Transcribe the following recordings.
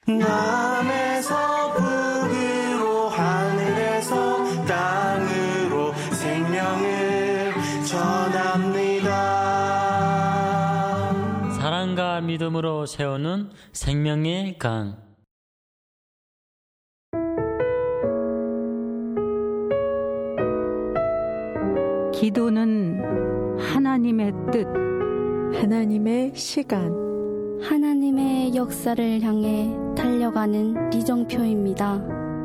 남에서 북으로 하늘에서 땅으로 생명을 전합니다. 사랑과 믿음으로 세우는 생명의 강. 기도는 하나님의 뜻, 하나님의 시간, 하나님의 역사를 향해 달려가는 리정표입니다.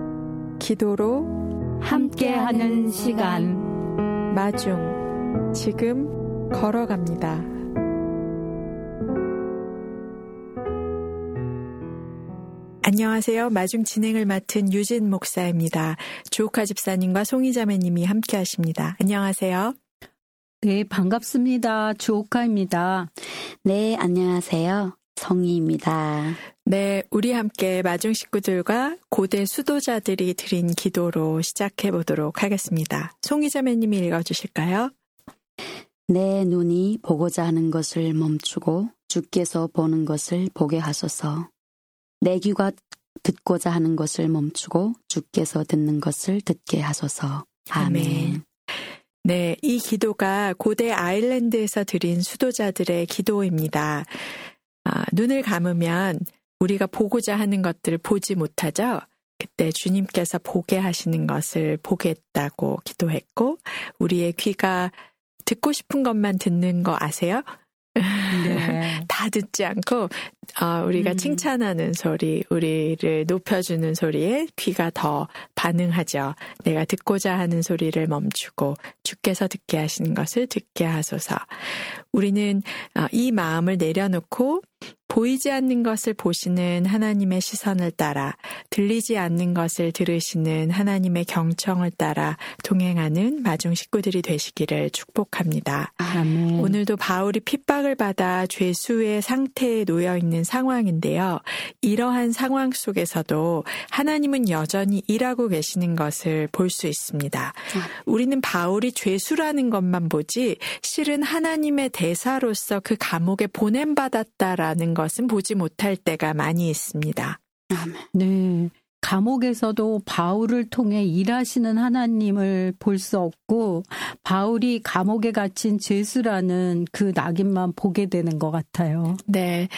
기도로 함께하는 시간. 마중 지금 걸어갑니다. 안녕하세요. 마중 진행을 맡은 유진 목사입니다. 주옥화 집사님과 송이자매님이 함께하십니다. 안녕하세요. 네, 반갑습니다. 주옥화입니다. 네, 안녕하세요. 성희입니다. 네, 우리 함께 마중 식구들과 고대 수도자들이 드린 기도로 시작해 보도록 하겠습니다. 송이자매님이 읽어주실까요? 내 눈이 보고자 하는 것을 멈추고 주께서 보는 것을 보게 하소서. 내 귀가 듣고자 하는 것을 멈추고 주께서 듣는 것을 듣게 하소서. 아멘. 네, 이 기도가 고대 아일랜드에서 드린 수도자들의 기도입니다. 눈을 감으면 우리가 보고자 하는 것들을 보지 못하죠? 그때 주님께서 보게 하시는 것을 보겠다고 기도했고, 우리의 귀가 듣고 싶은 것만 듣는 거 아세요? 네. 다 듣지 않고 우리가 칭찬하는 소리, 우리를 높여주는 소리에 귀가 더 반응하죠. 내가 듣고자 하는 소리를 멈추고 주께서 듣게 하시는 것을 듣게 하소서. 우리는 이 마음을 내려놓고 보이지 않는 것을 보시는 하나님의 시선을 따라, 들리지 않는 것을 들으시는 하나님의 경청을 따라 동행하는 마중 식구들이 되시기를 축복합니다. 아멘. 오늘도 바울이 핍박을 받아 죄수의 상태에 놓여 있는 상황인데요. 이러한 상황 속에서도 하나님은 여전히 일하고 계시는 것을 볼 수 있습니다. 우리는 바울이 죄수라는 것만 보지 실은 하나님의 대사로서 그 감옥에 보냄받았다라는 것은 보지 못할 때가 많이 있습니다. 네. 감옥에서도 바울을 통해 일하시는 하나님을 볼 수 없고, 바울이 감옥에 갇힌 죄수라는 그 낙인만 보게 되는 것 같아요. 네.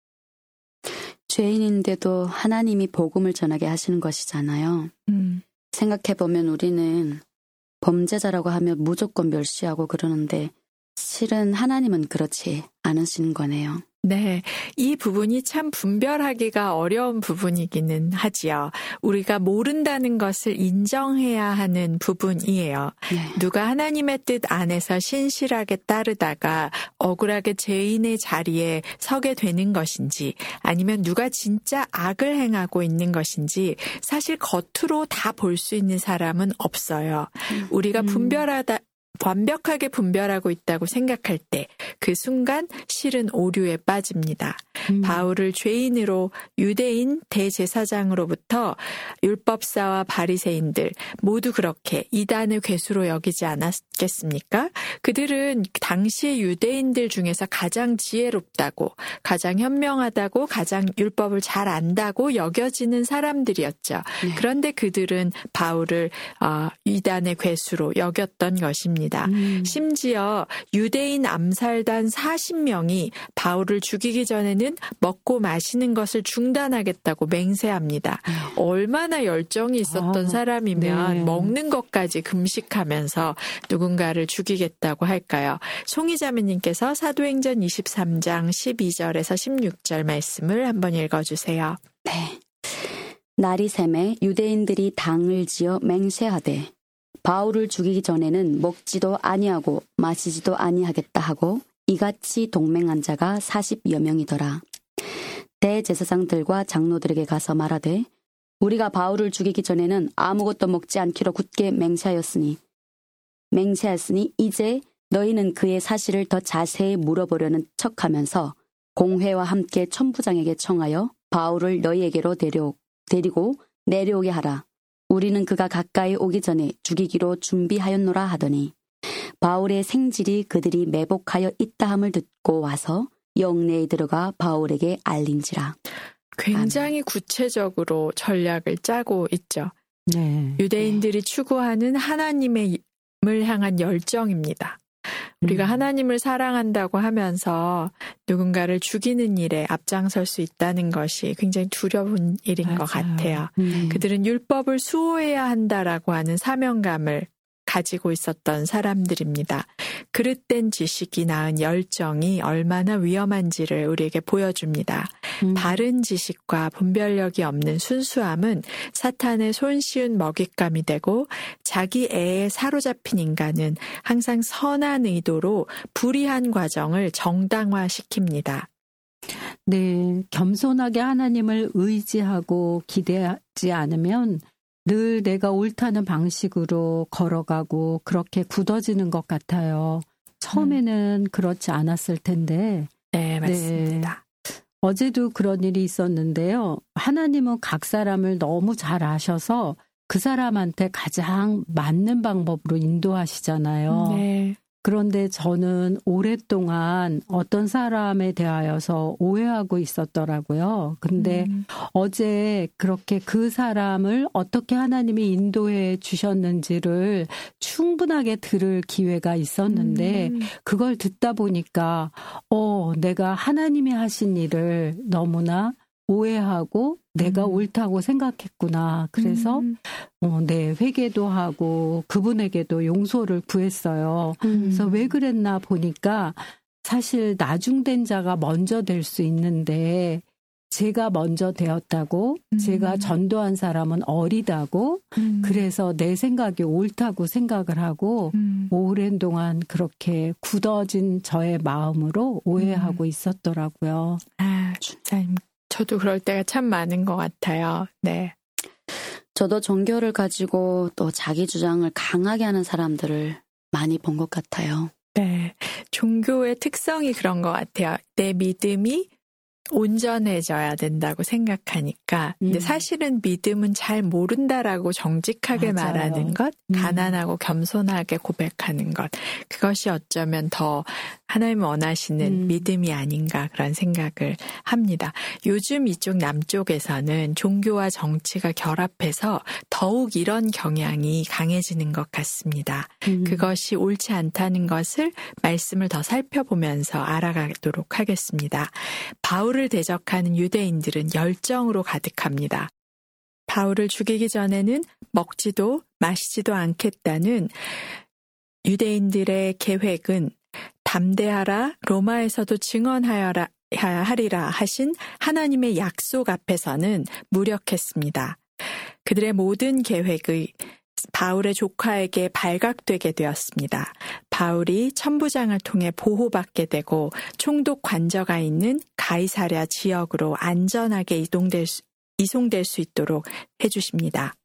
죄인인데도 하나님이 복음을 전하게 하시는 것이잖아요. 생각해보면 우리는 범죄자라고 하면 무조건 멸시하고 그러는데 실은 하나님은 그렇지 않으시는 거네요. 네, 이 부분이 참 분별하기가 어려운 부분이기는 하지요. 우리가 모른다는 것을 인정해야 하는 부분이에요. 네. 누가 하나님의 뜻 안에서 신실하게 따르다가 억울하게 죄인의 자리에 서게 되는 것인지, 아니면 누가 진짜 악을 행하고 있는 것인지 사실 겉으로 다 볼 수 있는 사람은 없어요. 우리가 완벽하게 분별하고 있다고 생각할 때 그 순간 실은 오류에 빠집니다. 바울을 죄인으로 유대인 대제사장으로부터 율법사와 바리새인들 모두 그렇게 이단의 괴수로 여기지 않았겠습니까? 그들은 당시의 유대인들 중에서 가장 지혜롭다고, 가장 현명하다고, 가장 율법을 잘 안다고 여겨지는 사람들이었죠. 네. 그런데 그들은 바울을 이단의 괴수로 여겼던 것입니다. 심지어 유대인 암살단 40명이 바울을 죽이기 전에는 먹고 마시는 것을 중단하겠다고 맹세합니다. 얼마나 열정이 있었던 사람이면 네. 먹는 것까지 금식하면서 누군가를 죽이겠다고 할까요? 송이자매님께서 사도행전 23장 12절에서 16절 말씀을 한번 읽어주세요. 네. 날이 새매 유대인들이 당을 지어 맹세하되 바울을 죽이기 전에는 먹지도 아니하고 마시지도 아니하겠다 하고 이같이 동맹한 자가 40여 명이더라. 대제사장들과 장로들에게 가서 말하되 우리가 바울을 죽이기 전에는 아무것도 먹지 않기로 굳게 맹세하였으니 이제 너희는 그의 사실을 더 자세히 물어보려는 척하면서 공회와 함께 천부장에게 청하여 바울을 너희에게로 데리고 내려오게 하라. 우리는 그가 가까이 오기 전에 죽이기로 준비하였노라 하더니 바울의 생질이 그들이 매복하여 있다함을 듣고 와서 영내에 들어가 바울에게 알린지라. 굉장히 구체적으로 전략을 짜고 있죠. 네. 유대인들이 추구하는 하나님을 향한 열정입니다. 우리가 하나님을 사랑한다고 하면서 누군가를 죽이는 일에 앞장설 수 있다는 것이 굉장히 두려운 일인 맞아요. 것 같아요. 그들은 율법을 수호해야 한다라고 하는 사명감을 가지고 있었던 사람들입니다. 그릇된 지식이 낳은 열정이 얼마나 위험한지를 우리에게 보여줍니다. 바른 지식과 분별력이 없는 순수함은 사탄의 손쉬운 먹잇감이 되고 자기 애에 사로잡힌 인간은 항상 선한 의도로 불의한 과정을 정당화시킵니다. 네, 겸손하게 하나님을 의지하고 기대하지 않으면 늘 내가 옳다는 방식으로 걸어가고 그렇게 굳어지는 것 같아요. 처음에는 그렇지 않았을 텐데. 네, 맞습니다. 네. 어제도 그런 일이 있었는데요. 하나님은 각 사람을 너무 잘 아셔서 그 사람한테 가장 맞는 방법으로 인도하시잖아요. 네. 그런데 저는 오랫동안 어떤 사람에 대하여서 오해하고 있었더라고요. 근데 어제 그렇게 그 사람을 어떻게 하나님이 인도해 주셨는지를 충분하게 들을 기회가 있었는데 그걸 듣다 보니까 내가 하나님이 하신 일을 너무나 오해하고 내가 옳다고 생각했구나. 그래서 네, 회개도 하고 그분에게도 용서를 구했어요. 그래서 왜 그랬나 보니까 사실 나중된 자가 먼저 될 수 있는데 제가 먼저 되었다고 제가 전도한 사람은 어리다고 그래서 내 생각이 옳다고 생각을 하고 오랜 동안 그렇게 굳어진 저의 마음으로 오해하고 있었더라고요. 아, 주님. 저도 그럴 때가 참 많은 것 같아요. 네. 저도 종교를 가지고 또 자기 주장을 강하게 하는 사람들을 많이 본 것 같아요. 네. 종교의 특성이 그런 것 같아요. 내 믿음이 온전해져야 된다고 생각하니까. 근데 사실은 믿음은 잘 모른다라고 정직하게 맞아요. 말하는 것, 가난하고 겸손하게 고백하는 것. 그것이 어쩌면 더 하나님 원하시는 믿음이 아닌가 그런 생각을 합니다. 요즘 이쪽 남쪽에서는 종교와 정치가 결합해서 더욱 이런 경향이 강해지는 것 같습니다. 그것이 옳지 않다는 것을 말씀을 더 살펴보면서 알아가도록 하겠습니다. 바울을 대적하는 유대인들은 열정으로 가득합니다. 바울을 죽이기 전에는 먹지도 마시지도 않겠다는 유대인들의 계획은 담대하라 로마에서도 증언하여라 하리라 하신 하나님의 약속 앞에서는 무력했습니다. 그들의 모든 계획이 바울의 조카에게 발각되게 되었습니다. 바울이 천부장을 통해 보호받게 되고 총독 관저가 있는 가이사랴 지역으로 안전하게 이송될 수 있도록 해주십니다.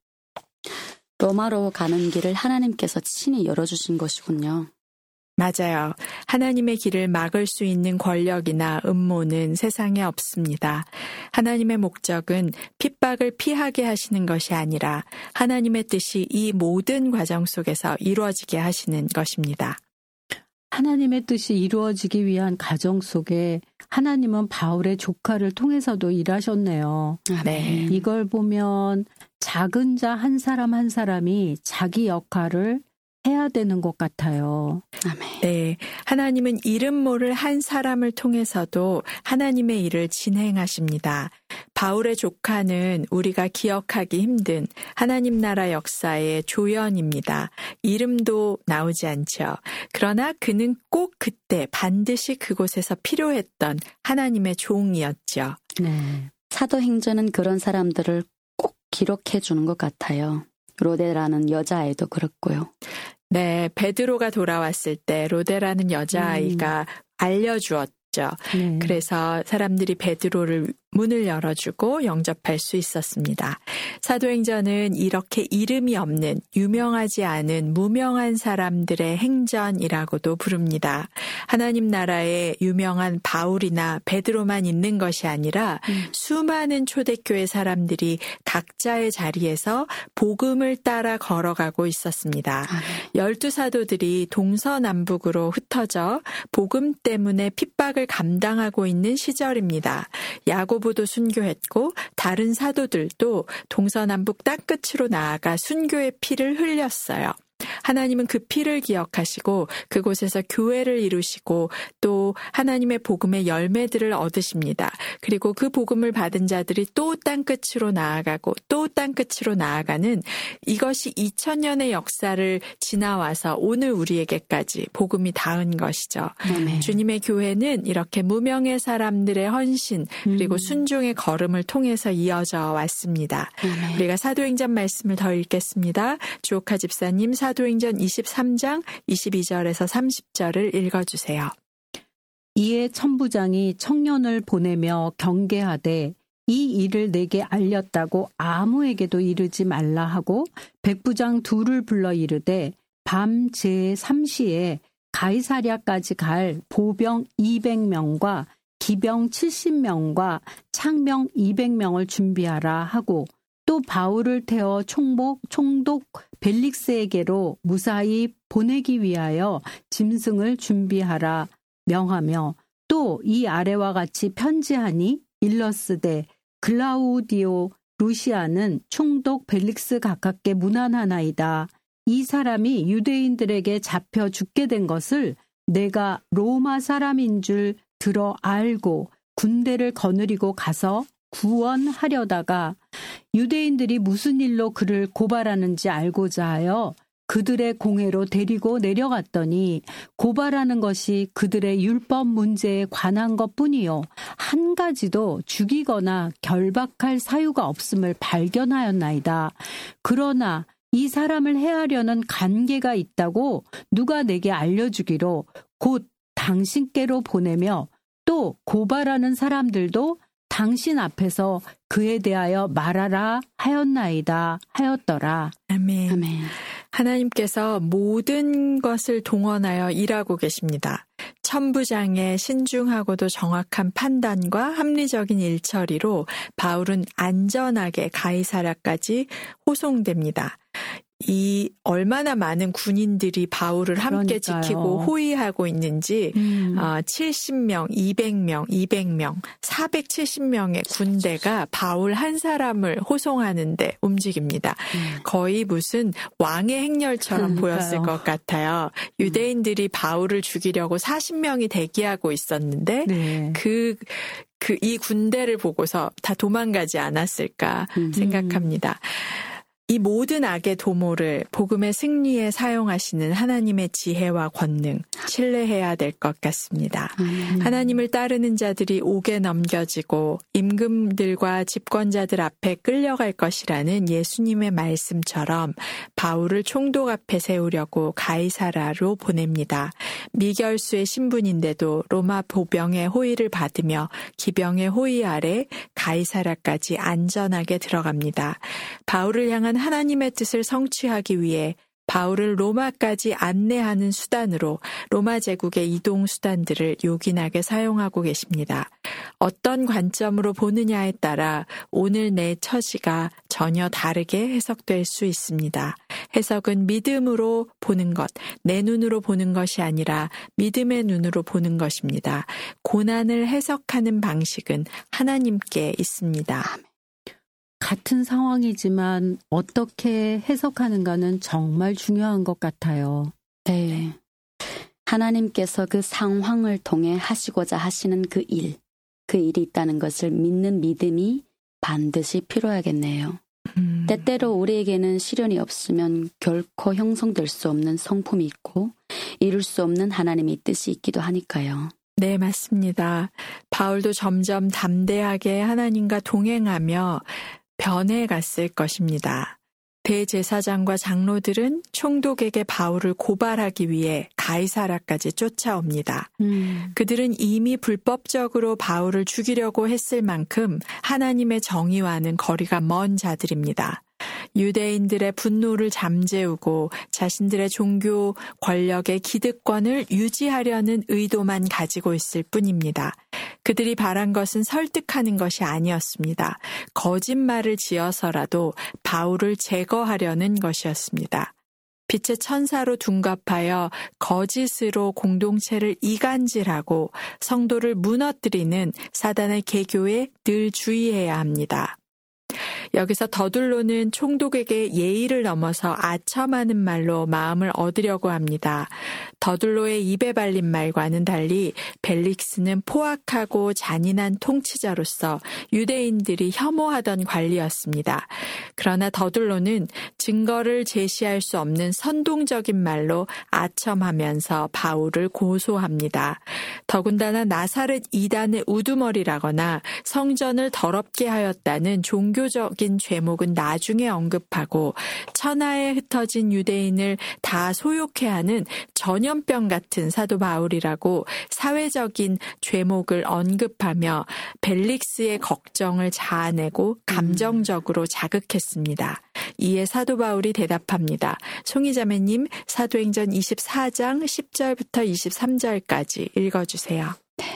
로마로 가는 길을 하나님께서 친히 열어주신 것이군요. 맞아요. 하나님의 길을 막을 수 있는 권력이나 음모는 세상에 없습니다. 하나님의 목적은 핍박을 피하게 하시는 것이 아니라 하나님의 뜻이 이 모든 과정 속에서 이루어지게 하시는 것입니다. 하나님의 뜻이 이루어지기 위한 과정 속에 하나님은 바울의 조카를 통해서도 일하셨네요. 네. 이걸 보면 작은 자 한 사람 한 사람이 자기 역할을 해야 되는 것 같아요. 아멘. 네, 하나님은 이름 모를 한 사람을 통해서도 하나님의 일을 진행하십니다. 바울의 조카는 우리가 기억하기 힘든 하나님 나라 역사의 조연입니다. 이름도 나오지 않죠. 그러나 그는 꼭 그때 반드시 그곳에서 필요했던 하나님의 종이었죠. 네. 사도행전은 그런 사람들을 꼭 기록해 주는 것 같아요. 로데라는 여자아이도 그렇고요. 네, 베드로가 돌아왔을 때 로데라는 여자아이가 알려주었죠. 네. 그래서 사람들이 베드로를 문을 열어주고 영접할 수 있었습니다. 사도행전은 이렇게 이름이 없는 유명하지 않은 무명한 사람들의 행전이라고도 부릅니다. 하나님 나라에 유명한 바울이나 베드로만 있는 것이 아니라 수많은 초대교회 사람들이 각자의 자리에서 복음을 따라 걸어가고 있었습니다. 12사도들이 동서남북으로 흩어져 복음 때문에 핍박을 감당하고 있는 시절입니다. 야고보 야고보도 순교했고 다른 사도들도 동서남북 땅끝으로 나아가 순교의 피를 흘렸어요. 하나님은 그 피를 기억하시고 그곳에서 교회를 이루시고 또 하나님의 복음의 열매들을 얻으십니다. 그리고 그 복음을 받은 자들이 또 땅끝으로 나아가고 또 땅끝으로 나아가는 이것이 2000년의 역사를 지나와서 오늘 우리에게까지 복음이 닿은 것이죠. 주님의 교회는 이렇게 무명의 사람들의 헌신 그리고 순종의 걸음을 통해서 이어져 왔습니다. 우리가 사도행전 말씀을 더 읽겠습니다. 주옥하 집사님 사도행전 23장 22절에서 30절을 읽어주세요. 이에 천부장이 청년을 보내며 경계하되 이 일을 내게 알렸다고 아무에게도 이르지 말라 하고 백부장 둘을 불러 이르되 밤 제3시에 가이사랴까지 갈 보병 200명과 기병 70명과 창병 200명을 준비하라 하고 또 바울을 태워 총독 벨릭스에게로 무사히 보내기 위하여 짐승을 준비하라 명하며 또 이 아래와 같이 편지하니 일러스되 글라우디오 루시아는 총독 벨릭스 가깝게 문안하나이다. 이 사람이 유대인들에게 잡혀 죽게 된 것을 내가 로마 사람인 줄 들어 알고 군대를 거느리고 가서 구원하려다가 유대인들이 무슨 일로 그를 고발하는지 알고자 하여 그들의 공회로 데리고 내려갔더니 고발하는 것이 그들의 율법 문제에 관한 것뿐이요 한 가지도 죽이거나 결박할 사유가 없음을 발견하였나이다. 그러나 이 사람을 해하려는 관계가 있다고 누가 내게 알려주기로 곧 당신께로 보내며 또 고발하는 사람들도 당신 앞에서 그에 대하여 말하라 하였더라. 아멘. 아멘. 하나님께서 모든 것을 동원하여 일하고 계십니다. 천부장의 신중하고도 정확한 판단과 합리적인 일처리로 바울은 안전하게 가이사랴까지 호송됩니다. 이 얼마나 많은 군인들이 바울을 함께 그러니까요. 지키고 호위하고 있는지 70명, 200명, 470명의 군대가 바울 한 사람을 호송하는데 움직입니다. 거의 무슨 왕의 행렬처럼 보였을 것 같아요. 유대인들이 바울을 죽이려고 40명이 대기하고 있었는데 네. 이 군대를 보고서 다 도망가지 않았을까 생각합니다. 이 모든 악의 도모를 복음의 승리에 사용하시는 하나님의 지혜와 권능 신뢰해야 될 것 같습니다. 하나님을 따르는 자들이 옥에 넘겨지고 임금들과 집권자들 앞에 끌려갈 것이라는 예수님의 말씀처럼 바울을 총독 앞에 세우려고 가이사랴로 보냅니다. 미결수의 신분인데도 로마 보병의 호위를 받으며 기병의 호위 아래 가이사랴까지 안전하게 들어갑니다. 바울을 향한 하나님의 뜻을 성취하기 위해 바울을 로마까지 안내하는 수단으로 로마 제국의 이동 수단들을 요긴하게 사용하고 계십니다. 어떤 관점으로 보느냐에 따라 오늘 내 처지가 전혀 다르게 해석될 수 있습니다. 해석은 믿음으로 보는 것, 내 눈으로 보는 것이 아니라 믿음의 눈으로 보는 것입니다. 고난을 해석하는 방식은 하나님께 있습니다. 같은 상황이지만 어떻게 해석하는가는 정말 중요한 것 같아요. 네. 하나님께서 그 상황을 통해 하시고자 하시는 그 일이 있다는 것을 믿는 믿음이 반드시 필요하겠네요. 때때로 우리에게는 시련이 없으면 결코 형성될 수 없는 성품이 있고 이룰 수 없는 하나님의 뜻이 있기도 하니까요. 네, 맞습니다. 바울도 점점 담대하게 하나님과 동행하며 변해갔을 것입니다. 대제사장과 장로들은 총독에게 바울을 고발하기 위해 가이사랴까지 쫓아옵니다. 그들은 이미 불법적으로 바울을 죽이려고 했을 만큼 하나님의 정의와는 거리가 먼 자들입니다. 유대인들의 분노를 잠재우고 자신들의 종교 권력의 기득권을 유지하려는 의도만 가지고 있을 뿐입니다. 그들이 바란 것은 설득하는 것이 아니었습니다. 거짓말을 지어서라도 바울을 제거하려는 것이었습니다. 빛의 천사로 둔갑하여 거짓으로 공동체를 이간질하고 성도를 무너뜨리는 사단의 계교에 늘 주의해야 합니다. 여기서 더둘로는 총독에게 예의를 넘어서 아첨하는 말로 마음을 얻으려고 합니다. 더둘로의 입에 발린 말과는 달리 벨릭스는 포악하고 잔인한 통치자로서 유대인들이 혐오하던 관리였습니다. 그러나 더둘로는 증거를 제시할 수 없는 선동적인 말로 아첨하면서 바울을 고소합니다. 더군다나 나사렛 이단의 우두머리라거나 성전을 더럽게 하였다는 종교적인 죄목은 나중에 언급하고 천하에 흩어진 유대인을 다 소욕해하는 전염병 같은 사도 바울이라고 사회적인 죄목을 언급하며 벨릭스의 걱정을 자아내고 감정적으로 자극했습니다. 이에 사도 바울이 대답합니다. 송이자매님, 사도행전 24장 10절부터 23절까지 읽어주세요.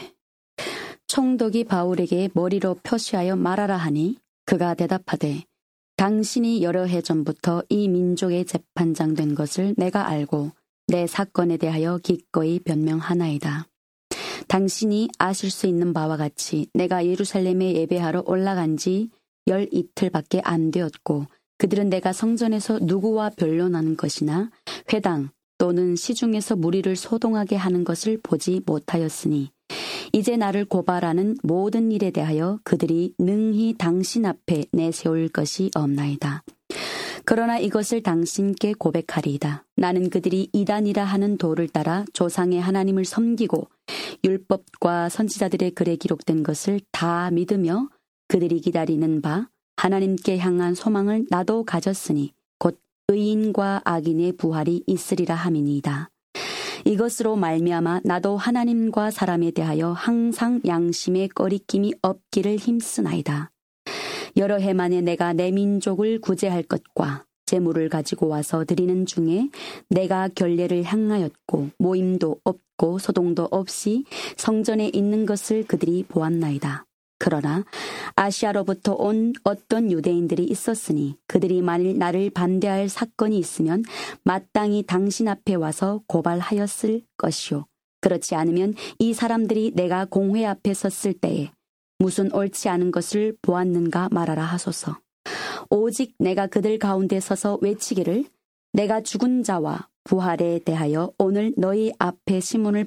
총독이 바울에게 머리로 표시하여 말하라 하니 그가 대답하되 당신이 여러 해 전부터 이 민족의 재판장 된 것을 내가 알고 내 사건에 대하여 기꺼이 변명하나이다. 당신이 아실 수 있는 바와 같이 내가 예루살렘에 예배하러 올라간 지 12일밖에 안 되었고 그들은 내가 성전에서 누구와 변론하는 것이나 회당 또는 시중에서 무리를 소동하게 하는 것을 보지 못하였으니 이제 나를 고발하는 모든 일에 대하여 그들이 능히 당신 앞에 내세울 것이 없나이다. 그러나 이것을 당신께 고백하리이다. 나는 그들이 이단이라 하는 도를 따라 조상의 하나님을 섬기고 율법과 선지자들의 글에 기록된 것을 다 믿으며 그들이 기다리는 바 하나님께 향한 소망을 나도 가졌으니 곧 의인과 악인의 부활이 있으리라 함이니이다. 이것으로 말미암아 나도 하나님과 사람에 대하여 항상 양심의 꺼리낌이 없기를 힘쓰나이다. 여러 해 만에 내가 내 민족을 구제할 것과 재물을 가지고 와서 드리는 중에 내가 결례를 향하였고 모임도 없고 소동도 없이 성전에 있는 것을 그들이 보았나이다. 그러나 아시아로부터 온 어떤 유대인들이 있었으니 그들이 만일 나를 반대할 사건이 있으면 마땅히 당신 앞에 와서 고발하였을 것이요. 그렇지 않으면 이 사람들이 내가 공회 앞에 섰을 때에 무슨 옳지 않은 것을 보았는가 말하라 하소서. 오직 내가 그들 가운데 서서 외치기를 내가 죽은 자와 부활에 대하여 오늘 너희 앞에 시문을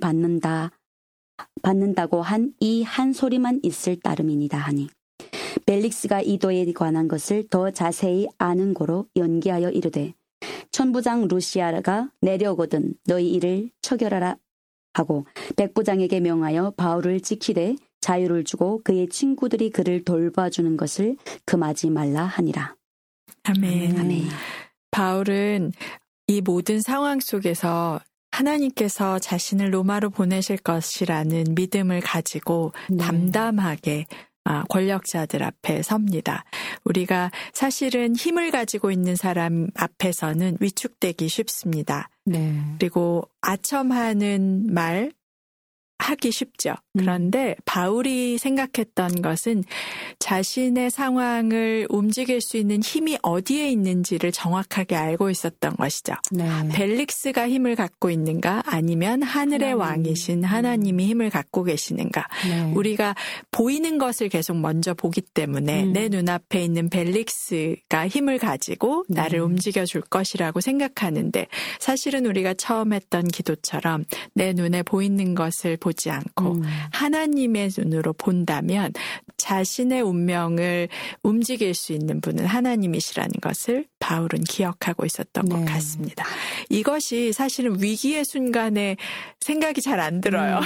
받는다고 한 이 한 소리만 있을 따름이니다 하니 벨릭스가 이 도에 관한 것을 더 자세히 아는 고로 연기하여 이르되 천부장 루시아가 내려오거든 너희 이를 처결하라 하고 백부장에게 명하여 바울을 지키되 자유를 주고 그의 친구들이 그를 돌봐주는 것을 금하지 말라 하니라. 아멘. 아멘. 바울은 이 모든 상황 속에서 하나님께서 자신을 로마로 보내실 것이라는 믿음을 가지고 담담하게 권력자들 앞에 섭니다. 우리가 사실은 힘을 가지고 있는 사람 앞에서는 위축되기 쉽습니다. 네. 그리고 아첨하는 말 하기 쉽죠. 그런데 바울이 생각했던 것은 자신의 상황을 움직일 수 있는 힘이 어디에 있는지를 정확하게 알고 있었던 것이죠. 네. 벨릭스가 힘을 갖고 있는가 아니면 하늘의 왕이신 하나님이 힘을 갖고 계시는가. 네. 우리가 보이는 것을 계속 먼저 보기 때문에 내 눈앞에 있는 벨릭스가 힘을 가지고 나를 움직여줄 것이라고 생각하는데 사실은 우리가 처음 했던 기도처럼 내 눈에 보이는 것을 보지 않고 하나님의 눈으로 본다면 자신의 운명을 움직일 수 있는 분은 하나님이시라는 것을 바울은 기억하고 있었던 것 같습니다. 이것이 사실은 위기의 순간에 생각이 잘 안 들어요.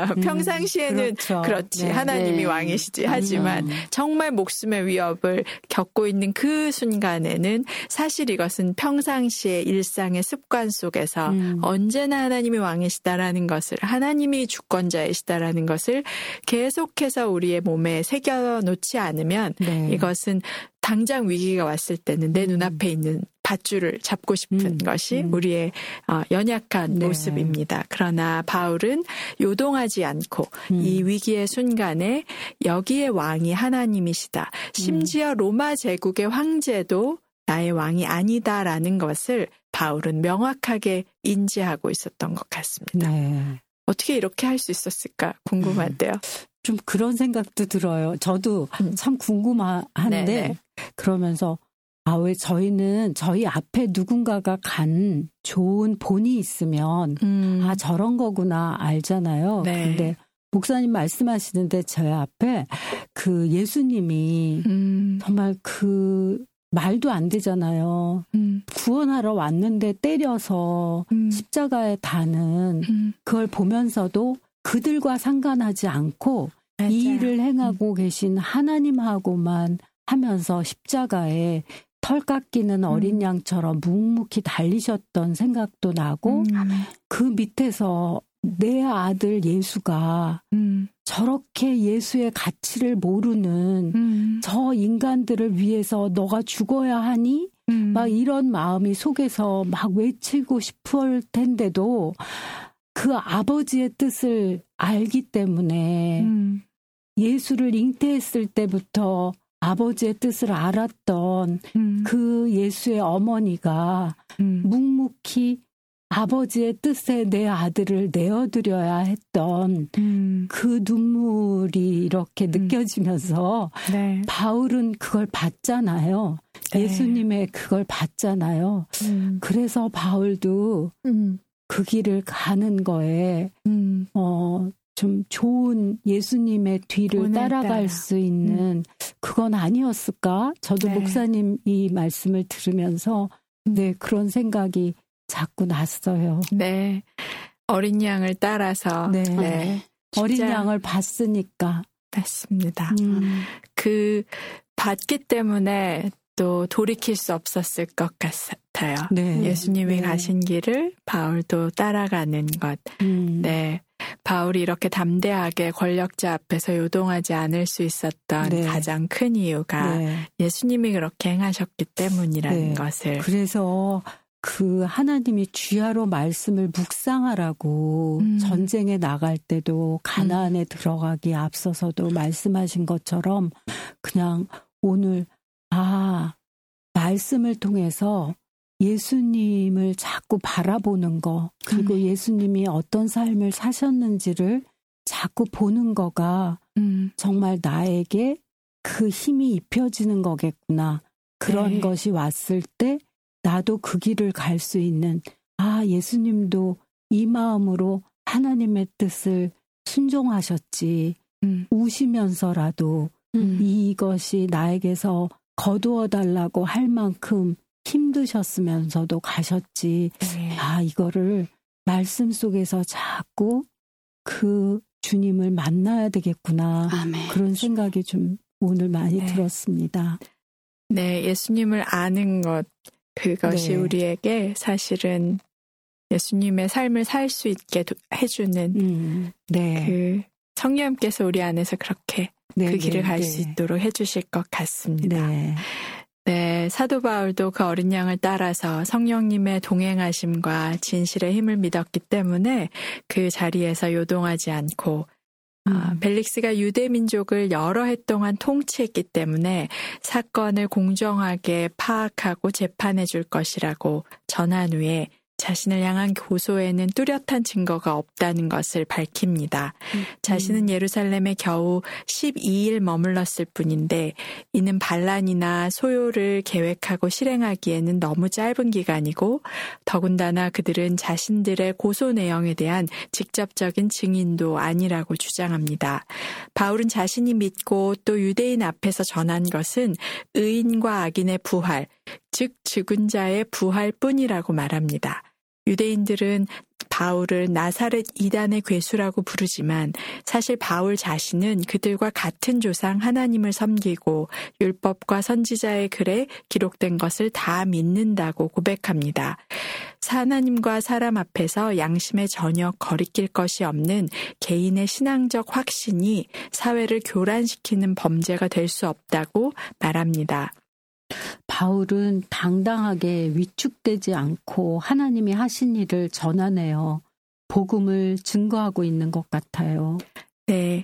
평상시에는 그렇죠. 그렇지. 하나님이 왕이시지. 하지만 정말 목숨의 위협을 겪고 있는 그 순간에는 사실 이것은 평상시의 일상의 습관 속에서 언제나 하나님이 왕이시다라는 것을 하나님이 주권자이시다라는 것을 계속해서 우리의 몸에 새겨놓지 않으면 이것은 당장 위기가 왔을 때는 내 눈앞에 있는 밧줄을 잡고 싶은 것이 우리의 연약한 모습입니다. 그러나 바울은 요동하지 않고 이 위기의 순간에 여기에 왕이 하나님이시다. 심지어 로마 제국의 황제도 나의 왕이 아니다라는 것을 바울은 명확하게 인지하고 있었던 것 같습니다. 네. 어떻게 이렇게 할 수 있었을까 궁금한데요. 좀 그런 생각도 들어요. 저도 참 궁금한데 네네. 그러면서 왜 저희는 저희 앞에 누군가가 간 좋은 본이 있으면 저런 거구나 알잖아요. 네. 근데 목사님 말씀하시는데 제 앞에 그 예수님이 정말 그 말도 안 되잖아요. 구원하러 왔는데 때려서 십자가에 다는 그걸 보면서도 그들과 상관하지 않고 맞아요. 이 일을 행하고 계신 하나님하고만 하면서 십자가에 털 깎이는 어린 양처럼 묵묵히 달리셨던 생각도 나고 그 밑에서 내 아들 예수가 저렇게 예수의 가치를 모르는 저 인간들을 위해서 너가 죽어야 하니? 막 이런 마음이 속에서 막 외치고 싶을 텐데도 그 아버지의 뜻을 알기 때문에 예수를 잉태했을 때부터 아버지의 뜻을 알았던 그 예수의 어머니가 묵묵히 아버지의 뜻에 내 아들을 내어드려야 했던 그 눈물이 이렇게 느껴지면서 네. 바울은 그걸 봤잖아요. 네. 예수님의 그걸 봤잖아요. 그래서 바울도 그 길을 가는 거에 좀 좋은 예수님의 뒤를 오늘따라. 따라갈 수 있는 그건 아니었을까? 저도 네. 목사님 이 말씀을 들으면서 네 그런 생각이 자꾸 났어요. 네. 어린 양을 따라서 네. 네. 어린 진짜 양을 봤으니까. 맞습니다. 그 봤기 때문에 또 돌이킬 수 없었을 것 같아요. 네. 예수님이 네. 가신 길을 바울도 따라가는 것. 네. 바울이 이렇게 담대하게 권력자 앞에서 요동하지 않을 수 있었던 네. 가장 큰 이유가 네. 예수님이 그렇게 행하셨기 때문이라는 네. 것을. 그래서 그 하나님이 주야로 말씀을 묵상하라고 전쟁에 나갈 때도 가나안에 들어가기 앞서서도 말씀하신 것처럼 그냥 오늘 말씀을 통해서 예수님을 자꾸 바라보는 거 그리고 예수님이 어떤 삶을 사셨는지를 자꾸 보는 거가 정말 나에게 그 힘이 입혀지는 거겠구나. 그런 네. 것이 왔을 때 나도 그 길을 갈 수 있는 예수님도 이 마음으로 하나님의 뜻을 순종하셨지. 우시면서라도 이것이 나에게서 거두어 달라고 할 만큼 힘드셨으면서도 가셨지. 네. 이거를 말씀 속에서 자꾸 그 주님을 만나야 되겠구나. 아멘. 그런 생각이 좀 오늘 많이 네. 들었습니다. 네, 예수님을 아는 것, 그것이 네. 우리에게 사실은 예수님의 삶을 살 수 있게 해주는 네. 그 성령님께서 우리 안에서 그렇게 네, 그 길을 네, 갈 네. 수 있도록 해주실 것 같습니다. 네. 네, 사도 바울도 그 어린 양을 따라서 성령님의 동행하심과 진실의 힘을 믿었기 때문에 그 자리에서 요동하지 않고 벨릭스가 유대 민족을 여러 해 동안 통치했기 때문에 사건을 공정하게 파악하고 재판해 줄 것이라고 전한 후에 자신을 향한 고소에는 뚜렷한 증거가 없다는 것을 밝힙니다. 자신은 예루살렘에 겨우 12일 머물렀을 뿐인데 이는 반란이나 소요를 계획하고 실행하기에는 너무 짧은 기간이고 더군다나 그들은 자신들의 고소 내용에 대한 직접적인 증인도 아니라고 주장합니다. 바울은 자신이 믿고 또 유대인 앞에서 전한 것은 의인과 악인의 부활, 즉 죽은 자의 부활뿐이라고 말합니다. 유대인들은 바울을 나사렛 이단의 괴수라고 부르지만 사실 바울 자신은 그들과 같은 조상 하나님을 섬기고 율법과 선지자의 글에 기록된 것을 다 믿는다고 고백합니다. 하나님과 사람 앞에서 양심에 전혀 거리낄 것이 없는 개인의 신앙적 확신이 사회를 교란시키는 범죄가 될 수 없다고 말합니다. 바울은 당당하게 위축되지 않고 하나님이 하신 일을 전하네요. 복음을 증거하고 있는 것 같아요. 네.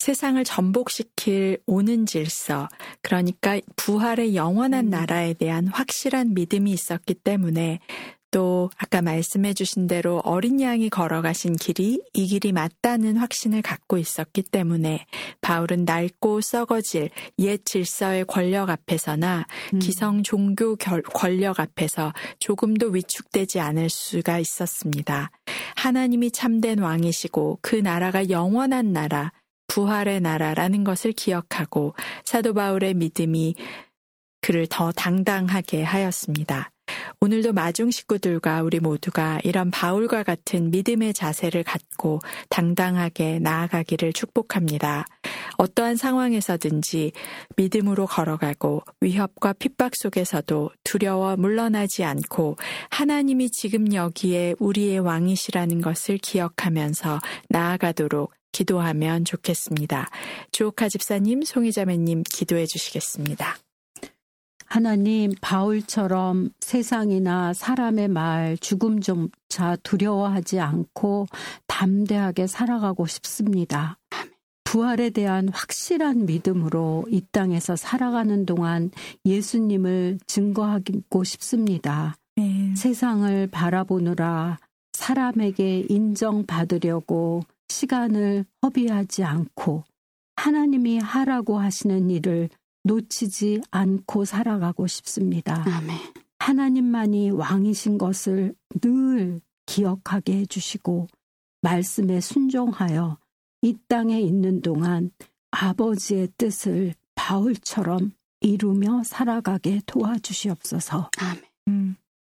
세상을 전복시킬 오는 질서, 그러니까 부활의 영원한 나라에 대한 확실한 믿음이 있었기 때문에 또 아까 말씀해 주신 대로 어린 양이 걸어가신 길이 이 길이 맞다는 확신을 갖고 있었기 때문에 바울은 낡고 썩어질 옛 질서의 권력 앞에서나 기성 종교 권력 앞에서 조금도 위축되지 않을 수가 있었습니다. 하나님이 참된 왕이시고 그 나라가 영원한 나라, 부활의 나라라는 것을 기억하고 사도 바울의 믿음이 그를 더 당당하게 하였습니다. 오늘도 마중 식구들과 우리 모두가 이런 바울과 같은 믿음의 자세를 갖고 당당하게 나아가기를 축복합니다. 어떠한 상황에서든지 믿음으로 걸어가고 위협과 핍박 속에서도 두려워 물러나지 않고 하나님이 지금 여기에 우리의 왕이시라는 것을 기억하면서 나아가도록 기도하면 좋겠습니다. 주옥하 집사님, 송희자매님 기도해 주시겠습니다. 하나님, 바울처럼 세상이나 사람의 말, 죽음조차 두려워하지 않고 담대하게 살아가고 싶습니다. 부활에 대한 확실한 믿음으로 이 땅에서 살아가는 동안 예수님을 증거하고 싶습니다. 세상을 바라보느라 사람에게 인정받으려고 시간을 허비하지 않고 하나님이 하라고 하시는 일을 놓치지 않고 살아가고 싶습니다. 아멘. 하나님만이 왕이신 것을 늘 기억하게 해주시고 말씀에 순종하여 이 땅에 있는 동안 아버지의 뜻을 바울처럼 이루며 살아가게 도와주시옵소서. 아멘.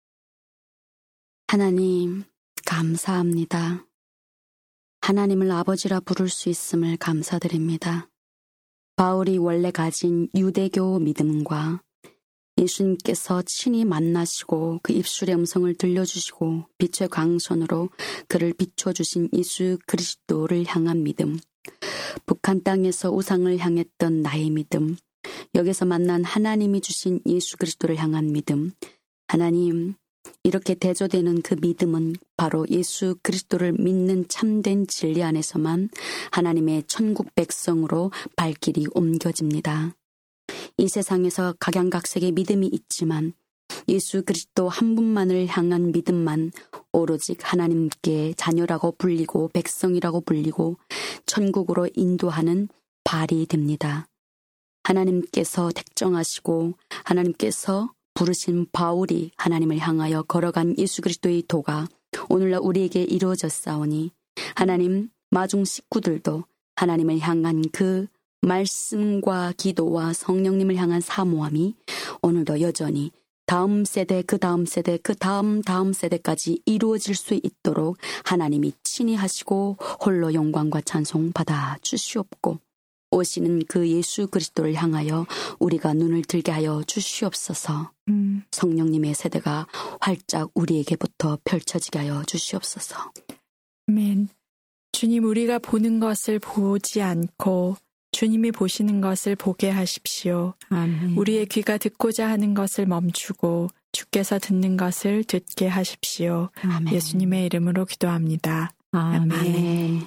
하나님, 감사합니다. 하나님을 아버지라 부를 수 있음을 감사드립니다. 바울이 원래 가진 유대교 믿음과 예수님께서 친히 만나시고 그 입술의 음성을 들려주시고 빛의 광선으로 그를 비춰주신 예수 그리스도를 향한 믿음, 북한 땅에서 우상을 향했던 나의 믿음, 여기서 만난 하나님이 주신 예수 그리스도를 향한 믿음, 하나님, 이렇게 대조되는 그 믿음은 바로 예수 그리스도를 믿는 참된 진리 안에서만 하나님의 천국 백성으로 발길이 옮겨집니다. 이 세상에서 각양각색의 믿음이 있지만 예수 그리스도 한 분만을 향한 믿음만 오로지 하나님께 자녀라고 불리고 백성이라고 불리고 천국으로 인도하는 발이 됩니다. 하나님께서 택정하시고 하나님께서 부르신 바울이 하나님을 향하여 걸어간 예수 그리스도의 도가 오늘날 우리에게 이루어졌사오니 하나님 마중 식구들도 하나님을 향한 그 말씀과 기도와 성령님을 향한 사모함이 오늘도 여전히 다음 세대, 그 다음 세대, 그 다음 세대까지 이루어질 수 있도록 하나님이 친히 하시고 홀로 영광과 찬송 받아 주시옵고 오시는 그 예수 그리스도를 향하여 우리가 눈을 들게 하여 주시옵소서. 성령님의 세대가 활짝 우리에게부터 펼쳐지게 하여 주시옵소서. 아멘. 주님, 우리가 보는 것을 보지 않고 주님이 보시는 것을 보게 하십시오. 아멘. 우리의 귀가 듣고자 하는 것을 멈추고 주께서 듣는 것을 듣게 하십시오. 아멘. 예수님의 이름으로 기도합니다. 아멘.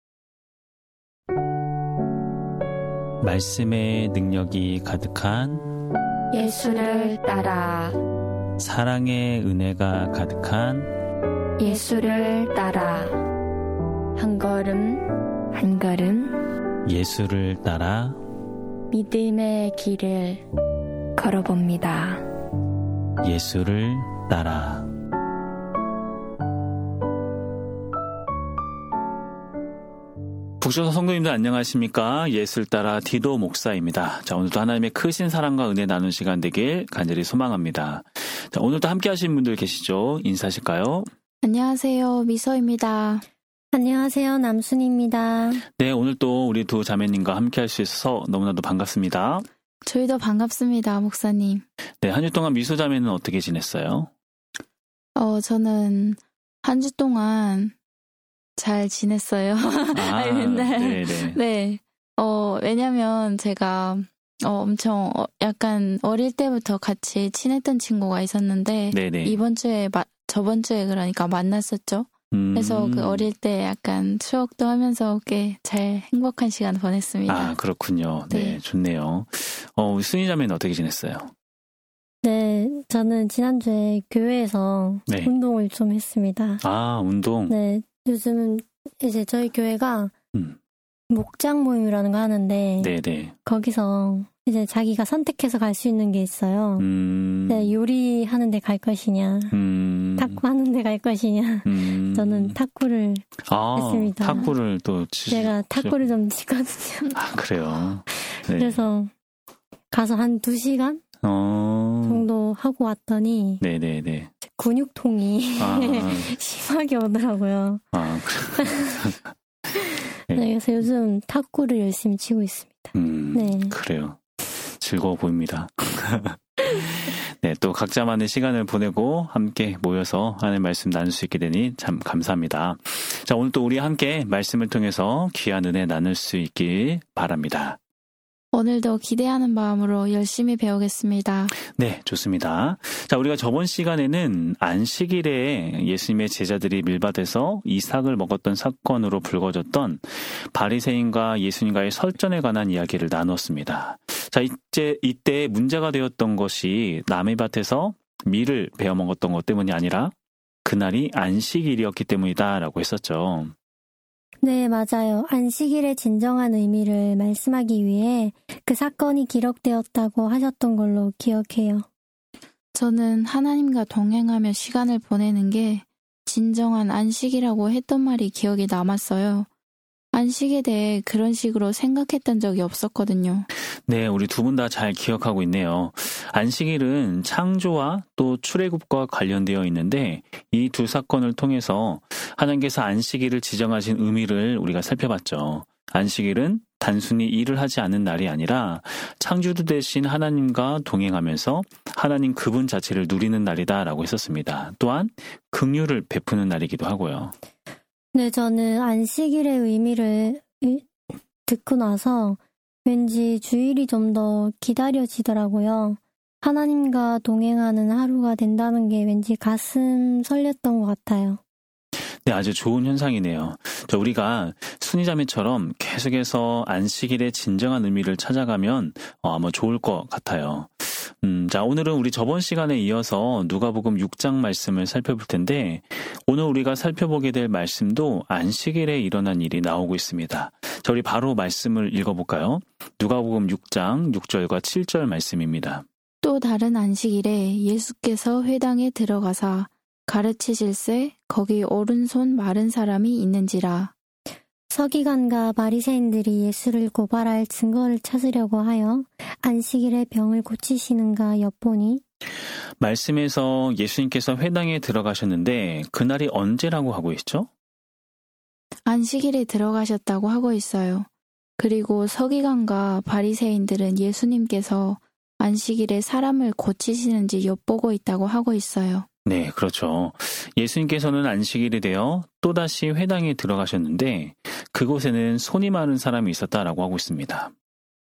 말씀의 능력이 가득한 예수를 따라 사랑의 은혜가 가득한 예수를 따라 한 걸음 한 걸음 예수를 따라 믿음의 길을 걸어봅니다. 예수를 따라. 북조선 성도님들 안녕하십니까? 예수를 따라 디도 목사입니다. 자, 오늘도 하나님의 크신 사랑과 은혜 나눈 시간 되길 간절히 소망합니다. 자, 오늘도 함께 하신 분들 계시죠? 인사하실까요? 안녕하세요. 미소입니다. 안녕하세요. 남순입니다. 네, 오늘 또 우리 두 자매님과 함께 할 수 있어서 너무나도 반갑습니다. 저희도 반갑습니다, 목사님. 네, 한 주 동안 미소 자매는 어떻게 지냈어요? 저는 한 주 동안 잘 지냈어요. 네. 왜냐면 제가 엄청 약간 어릴 때부터 같이 친했던 친구가 있었는데 네네. 저번 주에 그러니까 만났었죠. 그래서 그 어릴 때 약간 추억도 하면서 꽤 잘 행복한 시간 보냈습니다. 아, 그렇군요. 네, 좋네요. 순이 자매는 어떻게 지냈어요? 네, 저는 지난주에 교회에서 네. 운동을 좀 했습니다. 아, 운동. 네, 요즘은 이제 저희 교회가 목장 모임이라는 거 하는데 네네. 거기서 이제 자기가 선택해서 갈 수 있는 게 있어요. 네, 요리하는 데 갈 것이냐, 탁구하는 데 갈 것이냐. 저는 탁구를 했습니다. 탁구를 또 제가 탁구를 좀 치거든요. 아, 그래요? 네. 그래서 가서 한 2시간 정도 하고 왔더니 네네네. 근육통이 심하게 오더라고요. 아, 네, 그래서 요즘 탁구를 열심히 치고 있습니다. 네. 그래요. 즐거워 보입니다. 네, 또 각자만의 시간을 보내고 함께 모여서 하나님의 말씀 나눌 수 있게 되니 참 감사합니다. 자, 오늘 또 우리 함께 말씀을 통해서 귀한 은혜 나눌 수 있길 바랍니다. 오늘도 기대하는 마음으로 열심히 배우겠습니다. 네, 좋습니다. 자, 우리가 저번 시간에는 안식일에 예수님의 제자들이 밀밭에서 이삭을 먹었던 사건으로 불거졌던 바리새인과 예수님과의 설전에 관한 이야기를 나눴습니다. 자, 이때 문제가 되었던 것이 남의 밭에서 밀을 베어 먹었던 것 때문이 아니라 그날이 안식일이었기 때문이다라고 했었죠. 네, 맞아요. 안식일의 진정한 의미를 말씀하기 위해 그 사건이 기록되었다고 하셨던 걸로 기억해요. 저는 하나님과 동행하며 시간을 보내는 게 진정한 안식이라고 했던 말이 기억에 남았어요. 안식에 대해 그런 식으로 생각했던 적이 없었거든요. 네, 우리 두 분 다 잘 기억하고 있네요. 안식일은 창조와 또 출애굽과 관련되어 있는데 이 두 사건을 통해서 하나님께서 안식일을 지정하신 의미를 우리가 살펴봤죠. 안식일은 단순히 일을 하지 않는 날이 아니라 창조주 되신 하나님과 동행하면서 하나님 그분 자체를 누리는 날이다라고 했었습니다. 또한 긍휼을 베푸는 날이기도 하고요. 네, 저는 안식일의 의미를 듣고 나서 왠지 주일이 좀 더 기다려지더라고요. 하나님과 동행하는 하루가 된다는 게 왠지 가슴 설렜던 것 같아요. 네, 아주 좋은 현상이네요. 우리가 순이자매처럼 계속해서 안식일의 진정한 의미를 찾아가면 아마 좋을 것 같아요. 자, 오늘은 우리 저번 시간에 이어서 누가복음 6장 말씀을 살펴볼 텐데 오늘 우리가 살펴보게 될 말씀도 안식일에 일어난 일이 나오고 있습니다. 자, 우리 바로 말씀을 읽어볼까요? 누가복음 6장 6절과 7절 말씀입니다. 또 다른 안식일에 예수께서 회당에 들어가사 가르치실세 거기 오른손 마른 사람이 있는지라. 서기관과 바리새인들이 예수를 고발할 증거를 찾으려고 하여 안식일에 병을 고치시는가 엿보니 말씀에서 예수님께서 회당에 들어가셨는데 그날이 언제라고 하고 있죠? 안식일에 들어가셨다고 하고 있어요. 그리고 서기관과 바리새인들은 예수님께서 안식일에 사람을 고치시는지 엿보고 있다고 하고 있어요. 네, 그렇죠. 예수님께서는 안식일이 되어 또다시 회당에 들어가셨는데 그곳에는 손이 마른 사람이 있었다라고 하고 있습니다.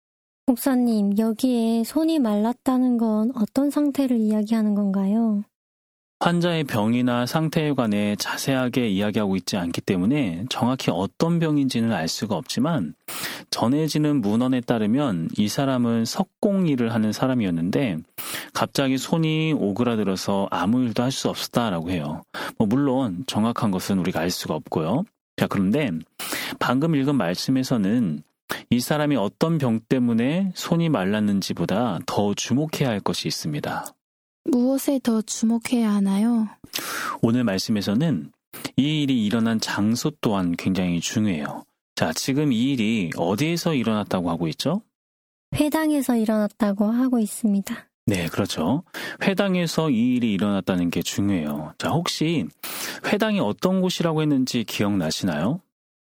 목사님, 여기에 손이 말랐다는 건 어떤 상태를 이야기하는 건가요? 환자의 병이나 상태에 관해 자세하게 이야기하고 있지 않기 때문에 정확히 어떤 병인지는 알 수가 없지만 전해지는 문헌에 따르면 이 사람은 석공일을 하는 사람이었는데 갑자기 손이 오그라들어서 아무 일도 할 수 없었다라고 해요. 물론 정확한 것은 우리가 알 수가 없고요. 자, 그런데 방금 읽은 말씀에서는 이 사람이 어떤 병 때문에 손이 말랐는지보다 더 주목해야 할 것이 있습니다. 무엇에 더 주목해야 하나요? 오늘 말씀에서는 이 일이 일어난 장소 또한 굉장히 중요해요. 자, 지금 이 일이 어디에서 일어났다고 하고 있죠? 회당에서 일어났다고 하고 있습니다. 네, 그렇죠. 회당에서 이 일이 일어났다는 게 중요해요. 자, 혹시 회당이 어떤 곳이라고 했는지 기억나시나요?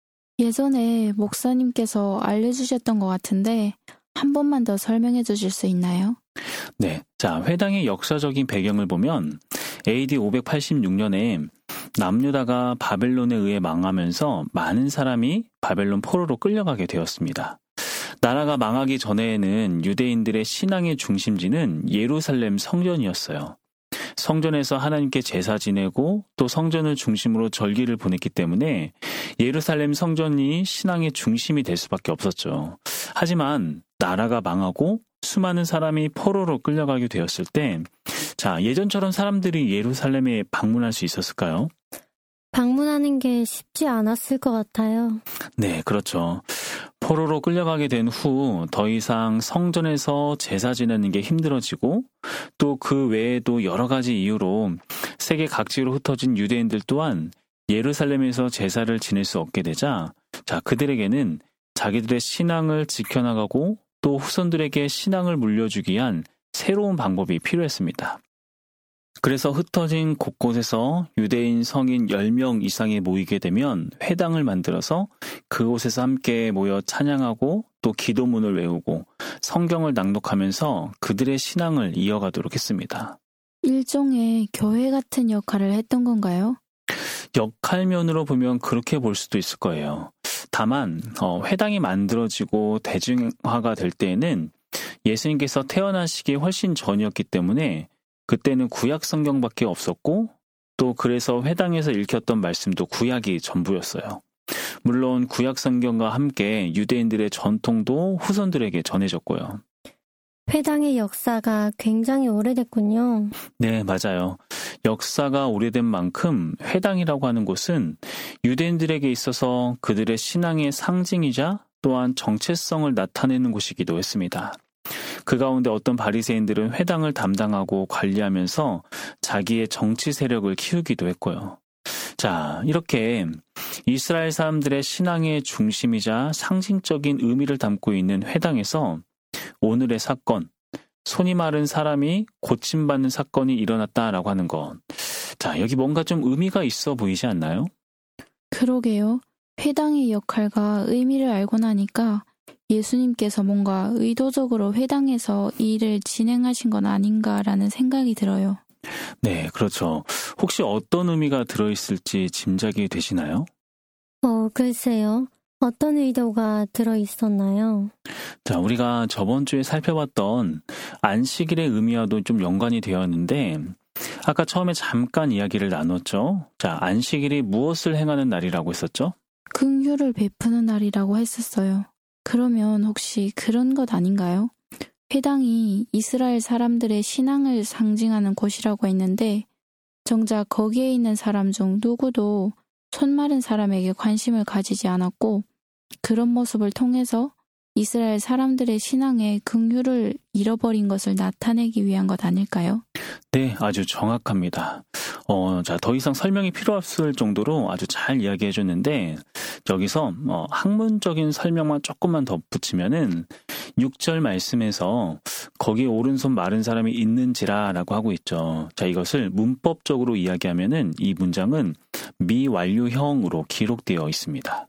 예전에 목사님께서 알려주셨던 것 같은데 한 번만 더 설명해 주실 수 있나요? 네, 자, 회당의 역사적인 배경을 보면 AD 586년에 남유다가 바벨론에 의해 망하면서 많은 사람이 바벨론 포로로 끌려가게 되었습니다. 나라가 망하기 전에는 유대인들의 신앙의 중심지는 예루살렘 성전이었어요. 성전에서 하나님께 제사 지내고 또 성전을 중심으로 절기를 보냈기 때문에 예루살렘 성전이 신앙의 중심이 될 수밖에 없었죠. 하지만 나라가 망하고 수많은 사람이 포로로 끌려가게 되었을 때, 자, 예전처럼 사람들이 예루살렘에 방문할 수 있었을까요? 방문하는 게 쉽지 않았을 것 같아요. 네, 그렇죠. 포로로 끌려가게 된 후 더 이상 성전에서 제사 지내는 게 힘들어지고 또 그 외에도 여러 가지 이유로 세계 각지로 흩어진 유대인들 또한 예루살렘에서 제사를 지낼 수 없게 되자, 자, 그들에게는 자기들의 신앙을 지켜나가고 또 후손들에게 신앙을 물려주기 위한 새로운 방법이 필요했습니다. 그래서 흩어진 곳곳에서 유대인 성인 10명 이상이 모이게 되면 회당을 만들어서 그곳에서 함께 모여 찬양하고 또 기도문을 외우고 성경을 낭독하면서 그들의 신앙을 이어가도록 했습니다. 일종의 교회 같은 역할을 했던 건가요? 역할면으로 보면 그렇게 볼 수도 있을 거예요. 다만 회당이 만들어지고 대중화가 될 때에는 예수님께서 태어나시기 훨씬 전이었기 때문에 그때는 구약 성경밖에 없었고 또 그래서 회당에서 읽혔던 말씀도 구약이 전부였어요. 물론 구약 성경과 함께 유대인들의 전통도 후손들에게 전해졌고요. 회당의 역사가 굉장히 오래됐군요. 네, 맞아요. 역사가 오래된 만큼 회당이라고 하는 곳은 유대인들에게 있어서 그들의 신앙의 상징이자 또한 정체성을 나타내는 곳이기도 했습니다. 그 가운데 어떤 바리새인들은 회당을 담당하고 관리하면서 자기의 정치 세력을 키우기도 했고요. 자, 이렇게 이스라엘 사람들의 신앙의 중심이자 상징적인 의미를 담고 있는 회당에서 오늘의 사건, 손이 마른 사람이 고침받는 사건이 일어났다라고 하는 것. 자, 여기 뭔가 좀 의미가 있어 보이지 않나요? 그러게요. 회당의 역할과 의미를 알고 나니까 예수님께서 뭔가 의도적으로 회당에서 이 일을 진행하신 건 아닌가라는 생각이 들어요. 네, 그렇죠. 혹시 어떤 의미가 들어있을지 짐작이 되시나요? 글쎄요. 어떤 의도가 들어있었나요? 자, 우리가 저번 주에 살펴봤던 안식일의 의미와도 좀 연관이 되었는데 아까 처음에 잠깐 이야기를 나눴죠. 자, 안식일이 무엇을 행하는 날이라고 했었죠? 긍휼을 베푸는 날이라고 했었어요. 그러면 혹시 그런 것 아닌가요? 회당이 이스라엘 사람들의 신앙을 상징하는 곳이라고 했는데 정작 거기에 있는 사람 중 누구도 손 마른 사람에게 관심을 가지지 않았고 그런 모습을 통해서 이스라엘 사람들의 신앙에 긍휼을 잃어버린 것을 나타내기 위한 것 아닐까요? 네, 아주 정확합니다. 자, 더 이상 설명이 필요 없을 정도로 아주 잘 이야기해 줬는데 여기서 학문적인 설명만 조금만 덧붙이면은 6절 말씀에서 거기에 오른손 마른 사람이 있는지라라고 하고 있죠. 자, 이것을 문법적으로 이야기하면은 이 문장은 미완료형으로 기록되어 있습니다.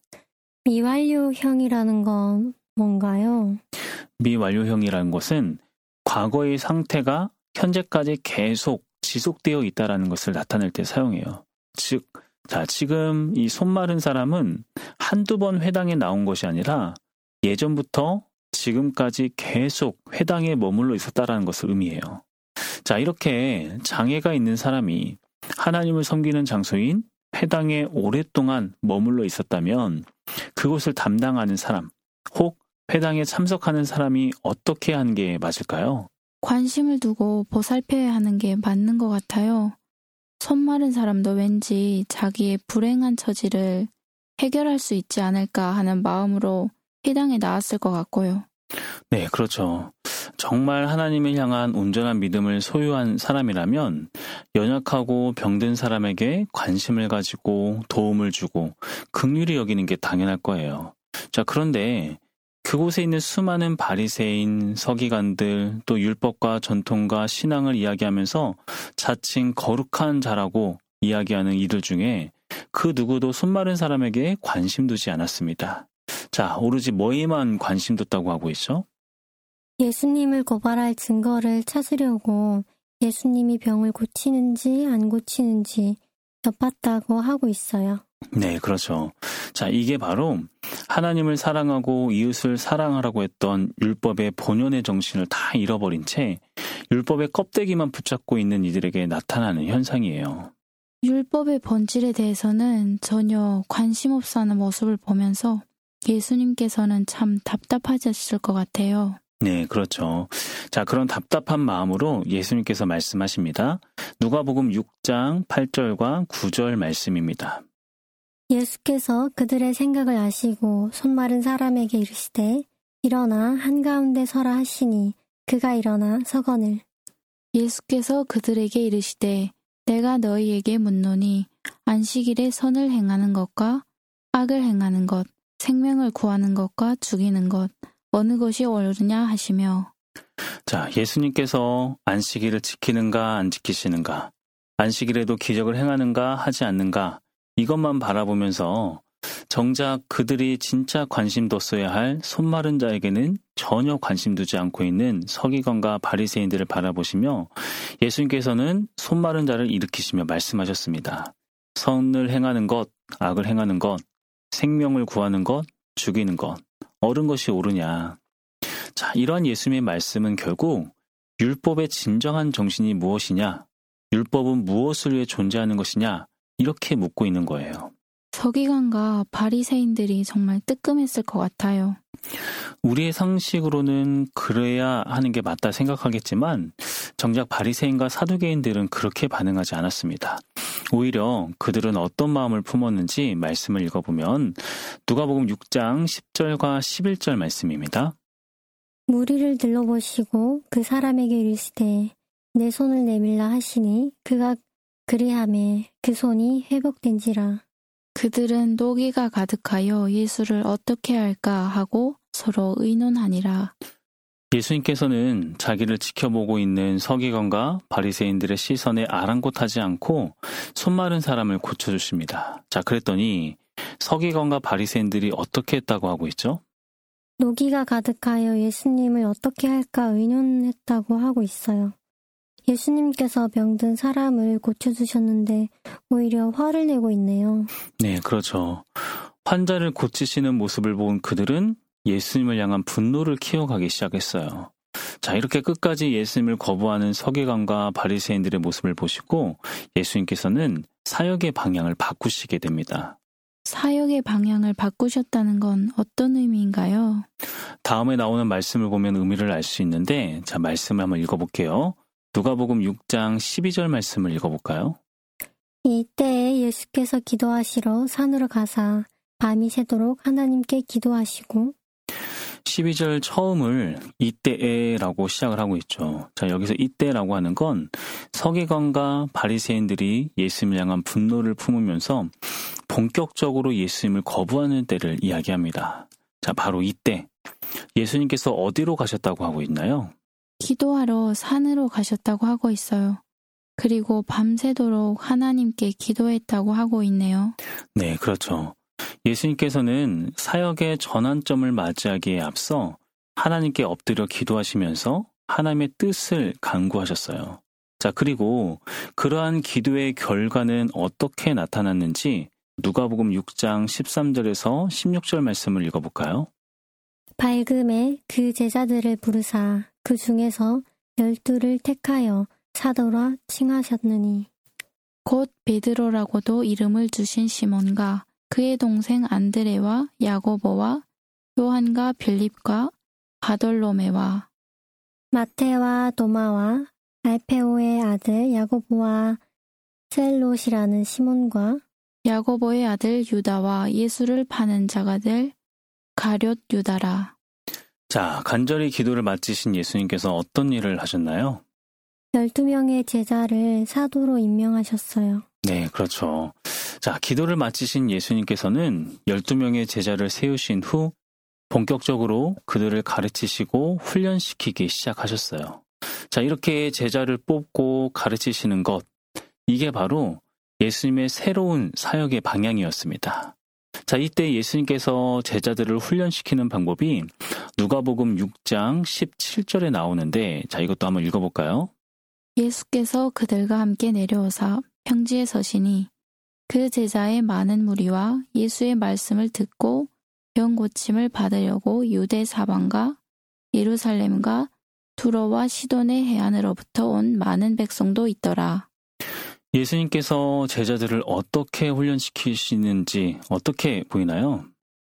미완료형이라는 건 뭔가요? 미완료형이라는 것은 과거의 상태가 현재까지 계속 지속되어 있다는 것을 나타낼 때 사용해요. 즉, 자, 지금 이 손 마른 사람은 한두 번 회당에 나온 것이 아니라 예전부터 지금까지 계속 회당에 머물러 있었다는 것을 의미해요. 자, 이렇게 장애가 있는 사람이 하나님을 섬기는 장소인 회당에 오랫동안 머물러 있었다면 그곳을 담당하는 사람, 혹 회당에 참석하는 사람이 어떻게 하는 게 맞을까요? 관심을 두고 보살펴야 하는 게 맞는 것 같아요. 손 마른 사람도 왠지 자기의 불행한 처지를 해결할 수 있지 않을까 하는 마음으로 회당에 나왔을 것 같고요. 네, 그렇죠. 정말 하나님을 향한 온전한 믿음을 소유한 사람이라면 연약하고 병든 사람에게 관심을 가지고 도움을 주고 긍휼히 여기는 게 당연할 거예요. 자, 그런데 그곳에 있는 수많은 바리새인, 서기관들, 또 율법과 전통과 신앙을 이야기하면서 자칭 거룩한 자라고 이야기하는 이들 중에 그 누구도 손 마른 사람에게 관심 두지 않았습니다. 자, 오로지 뭐에만 관심 뒀다고 하고 있죠? 예수님을 고발할 증거를 찾으려고 예수님이 병을 고치는지 안 고치는지 엿봤다고 하고 있어요. 네, 그렇죠. 자, 이게 바로 하나님을 사랑하고 이웃을 사랑하라고 했던 율법의 본연의 정신을 다 잃어버린 채 율법의 껍데기만 붙잡고 있는 이들에게 나타나는 현상이에요. 율법의 본질에 대해서는 전혀 관심 없어 하는 모습을 보면서 예수님께서는 참 답답하셨을 것 같아요. 네, 그렇죠. 자, 그런 답답한 마음으로 예수님께서 말씀하십니다. 누가복음 6장 8절과 9절 말씀입니다. 예수께서 그들의 생각을 아시고 손마른 사람에게 이르시되 일어나 한가운데 서라 하시니 그가 일어나 서거늘. 예수께서 그들에게 이르시되 내가 너희에게 묻노니 안식일에 선을 행하는 것과 악을 행하는 것, 생명을 구하는 것과 죽이는 것, 어느 것이 옳으냐 하시며. 자, 예수님께서 안식일을 지키는가 안 지키시는가, 안식일에도 기적을 행하는가 하지 않는가, 이것만 바라보면서 정작 그들이 진짜 관심 뒀어야 할 손마른 자에게는 전혀 관심 두지 않고 있는 서기관과 바리새인들을 바라보시며 예수님께서는 손마른 자를 일으키시며 말씀하셨습니다. 선을 행하는 것, 악을 행하는 것, 생명을 구하는 것, 죽이는 것, 옳은 것이 옳으냐. 자, 이러한 예수님의 말씀은 결국 율법의 진정한 정신이 무엇이냐, 율법은 무엇을 위해 존재하는 것이냐, 이렇게 묻고 있는 거예요. 서기관과 바리새인들이 정말 뜨끔했을 것 같아요. 우리의 상식으로는 그래야 하는 게 맞다 생각하겠지만 정작 바리새인과 사두개인들은 그렇게 반응하지 않았습니다. 오히려 그들은 어떤 마음을 품었는지 말씀을 읽어보면 누가복음 6장 10절과 11절 말씀입니다. 무리를 들러보시고 그 사람에게 이르시되 내 손을 내밀라 하시니 그가 그리하매 그 손이 회복된지라. 그들은 노기가 가득하여 예수를 어떻게 할까 하고 서로 의논하니라. 예수님께서는 자기를 지켜보고 있는 서기관과 바리새인들의 시선에 아랑곳하지 않고 손마른 사람을 고쳐주십니다. 자, 그랬더니 서기관과 바리새인들이 어떻게 했다고 하고 있죠? 노기가 가득하여 예수님을 어떻게 할까 의논했다고 하고 있어요. 예수님께서 병든 사람을 고쳐주셨는데 오히려 화를 내고 있네요. 네, 그렇죠. 환자를 고치시는 모습을 본 그들은 예수님을 향한 분노를 키워가기 시작했어요. 자, 이렇게 끝까지 예수님을 거부하는 서기관과 바리새인들의 모습을 보시고 예수님께서는 사역의 방향을 바꾸시게 됩니다. 사역의 방향을 바꾸셨다는 건 어떤 의미인가요? 다음에 나오는 말씀을 보면 의미를 알 수 있는데, 자, 말씀을 한번 읽어볼게요. 누가복음 6장 12절 말씀을 읽어볼까요? 이때에 예수께서 기도하시러 산으로 가사 밤이 새도록 하나님께 기도하시고 12절 처음을 이때에라고 시작을 하고 있죠. 자, 여기서 이때라고 하는 건 서기관과 바리새인들이 예수님을 향한 분노를 품으면서 본격적으로 예수님을 거부하는 때를 이야기합니다. 자, 바로 이때 예수님께서 어디로 가셨다고 하고 있나요? 기도하러 산으로 가셨다고 하고 있어요. 그리고 밤새도록 하나님께 기도했다고 하고 있네요. 네, 그렇죠. 예수님께서는 사역의 전환점을 맞이하기에 앞서 하나님께 엎드려 기도하시면서 하나님의 뜻을 간구하셨어요. 자, 그리고 그러한 기도의 결과는 어떻게 나타났는지 누가복음 6장 13절에서 16절 말씀을 읽어볼까요? 밝음에 그 제자들을 부르사 그 중에서 12를 택하여 사도라 칭하셨느니 곧 베드로라고도 이름을 주신 시몬과 그의 동생 안드레와 야고보와 요한과 빌립과 바돌로메와 마테와 도마와 알페오의 아들 야고보와 셀롯이라는 시몬과 야고보의 아들 유다와 예수를 파는 자가 될 가룟 유다라. 자, 간절히 기도를 마치신 예수님께서 어떤 일을 하셨나요? 12명의 제자를 사도로 임명하셨어요. 네, 그렇죠. 자, 기도를 마치신 예수님께서는 12명의 제자를 세우신 후 본격적으로 그들을 가르치시고 훈련시키기 시작하셨어요. 자, 이렇게 제자를 뽑고 가르치시는 것, 이게 바로 예수님의 새로운 사역의 방향이었습니다. 자, 이때 예수님께서 제자들을 훈련시키는 방법이 누가복음 6장 17절에 나오는데, 자, 이것도 한번 읽어볼까요? 예수께서 그들과 함께 내려오사 평지에 서시니 그 제자의 많은 무리와 예수의 말씀을 듣고 병 고침을 받으려고 유대 사방과 예루살렘과 두로와 시돈의 해안으로부터 온 많은 백성도 있더라. 예수님께서 제자들을 어떻게 훈련시키시는지 어떻게 보이나요?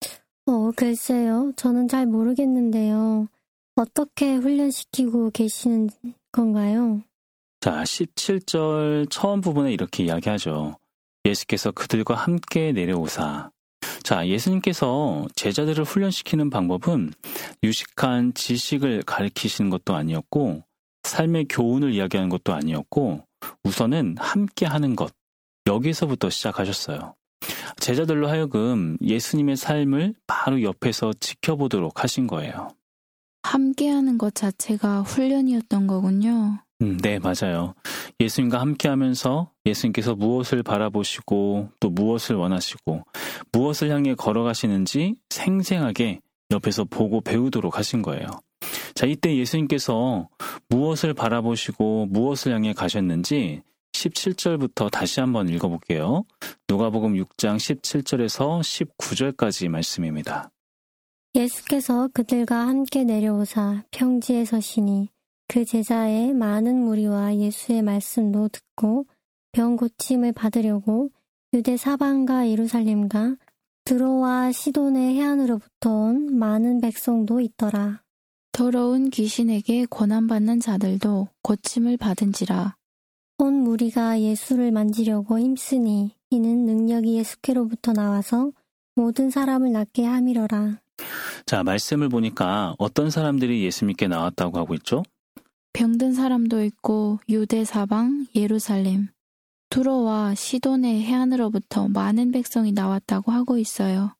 글쎄요. 저는 잘 모르겠는데요. 어떻게 훈련시키고 계시는 건가요? 자, 17절 처음 부분에 이렇게 이야기하죠. 예수께서 그들과 함께 내려오사. 자, 예수님께서 제자들을 훈련시키는 방법은 유식한 지식을 가르치시는 것도 아니었고, 삶의 교훈을 이야기하는 것도 아니었고, 우선은 함께 하는 것, 여기서부터 시작하셨어요. 제자들로 하여금 예수님의 삶을 바로 옆에서 지켜보도록 하신 거예요. 함께하는 것 자체가 훈련이었던 거군요. 네, 맞아요. 예수님과 함께하면서 예수님께서 무엇을 바라보시고 또 무엇을 원하시고 무엇을 향해 걸어가시는지 생생하게 옆에서 보고 배우도록 하신 거예요. 자, 이때 예수님께서 무엇을 바라보시고 무엇을 향해 가셨는지 17절부터 다시 한번 읽어볼게요. 누가복음 6장 17절에서 19절까지 말씀입니다. 예수께서 그들과 함께 내려오사 평지에 서시니 그 제자의 많은 무리와 예수의 말씀도 듣고 병 고침을 받으려고 유대 사방과 예루살렘과 두로와 시돈의 해안으로부터 온 많은 백성도 있더라. 더러운 귀신에게 고난받는 자들도 고침을 받은지라. 온 무리가 예수를 만지려고 힘쓰니 이는 능력이 예수께로부터 나와서 모든 사람을 낫게 함이러라. 자, 말씀을 보니까 어떤 사람들이 예수님께 나왔다고 하고 있죠? 병든 사람도 있고 유대 사방, 예루살렘, 두로와 시돈의 해안으로부터 많은 백성이 나왔다고 하고 있어요.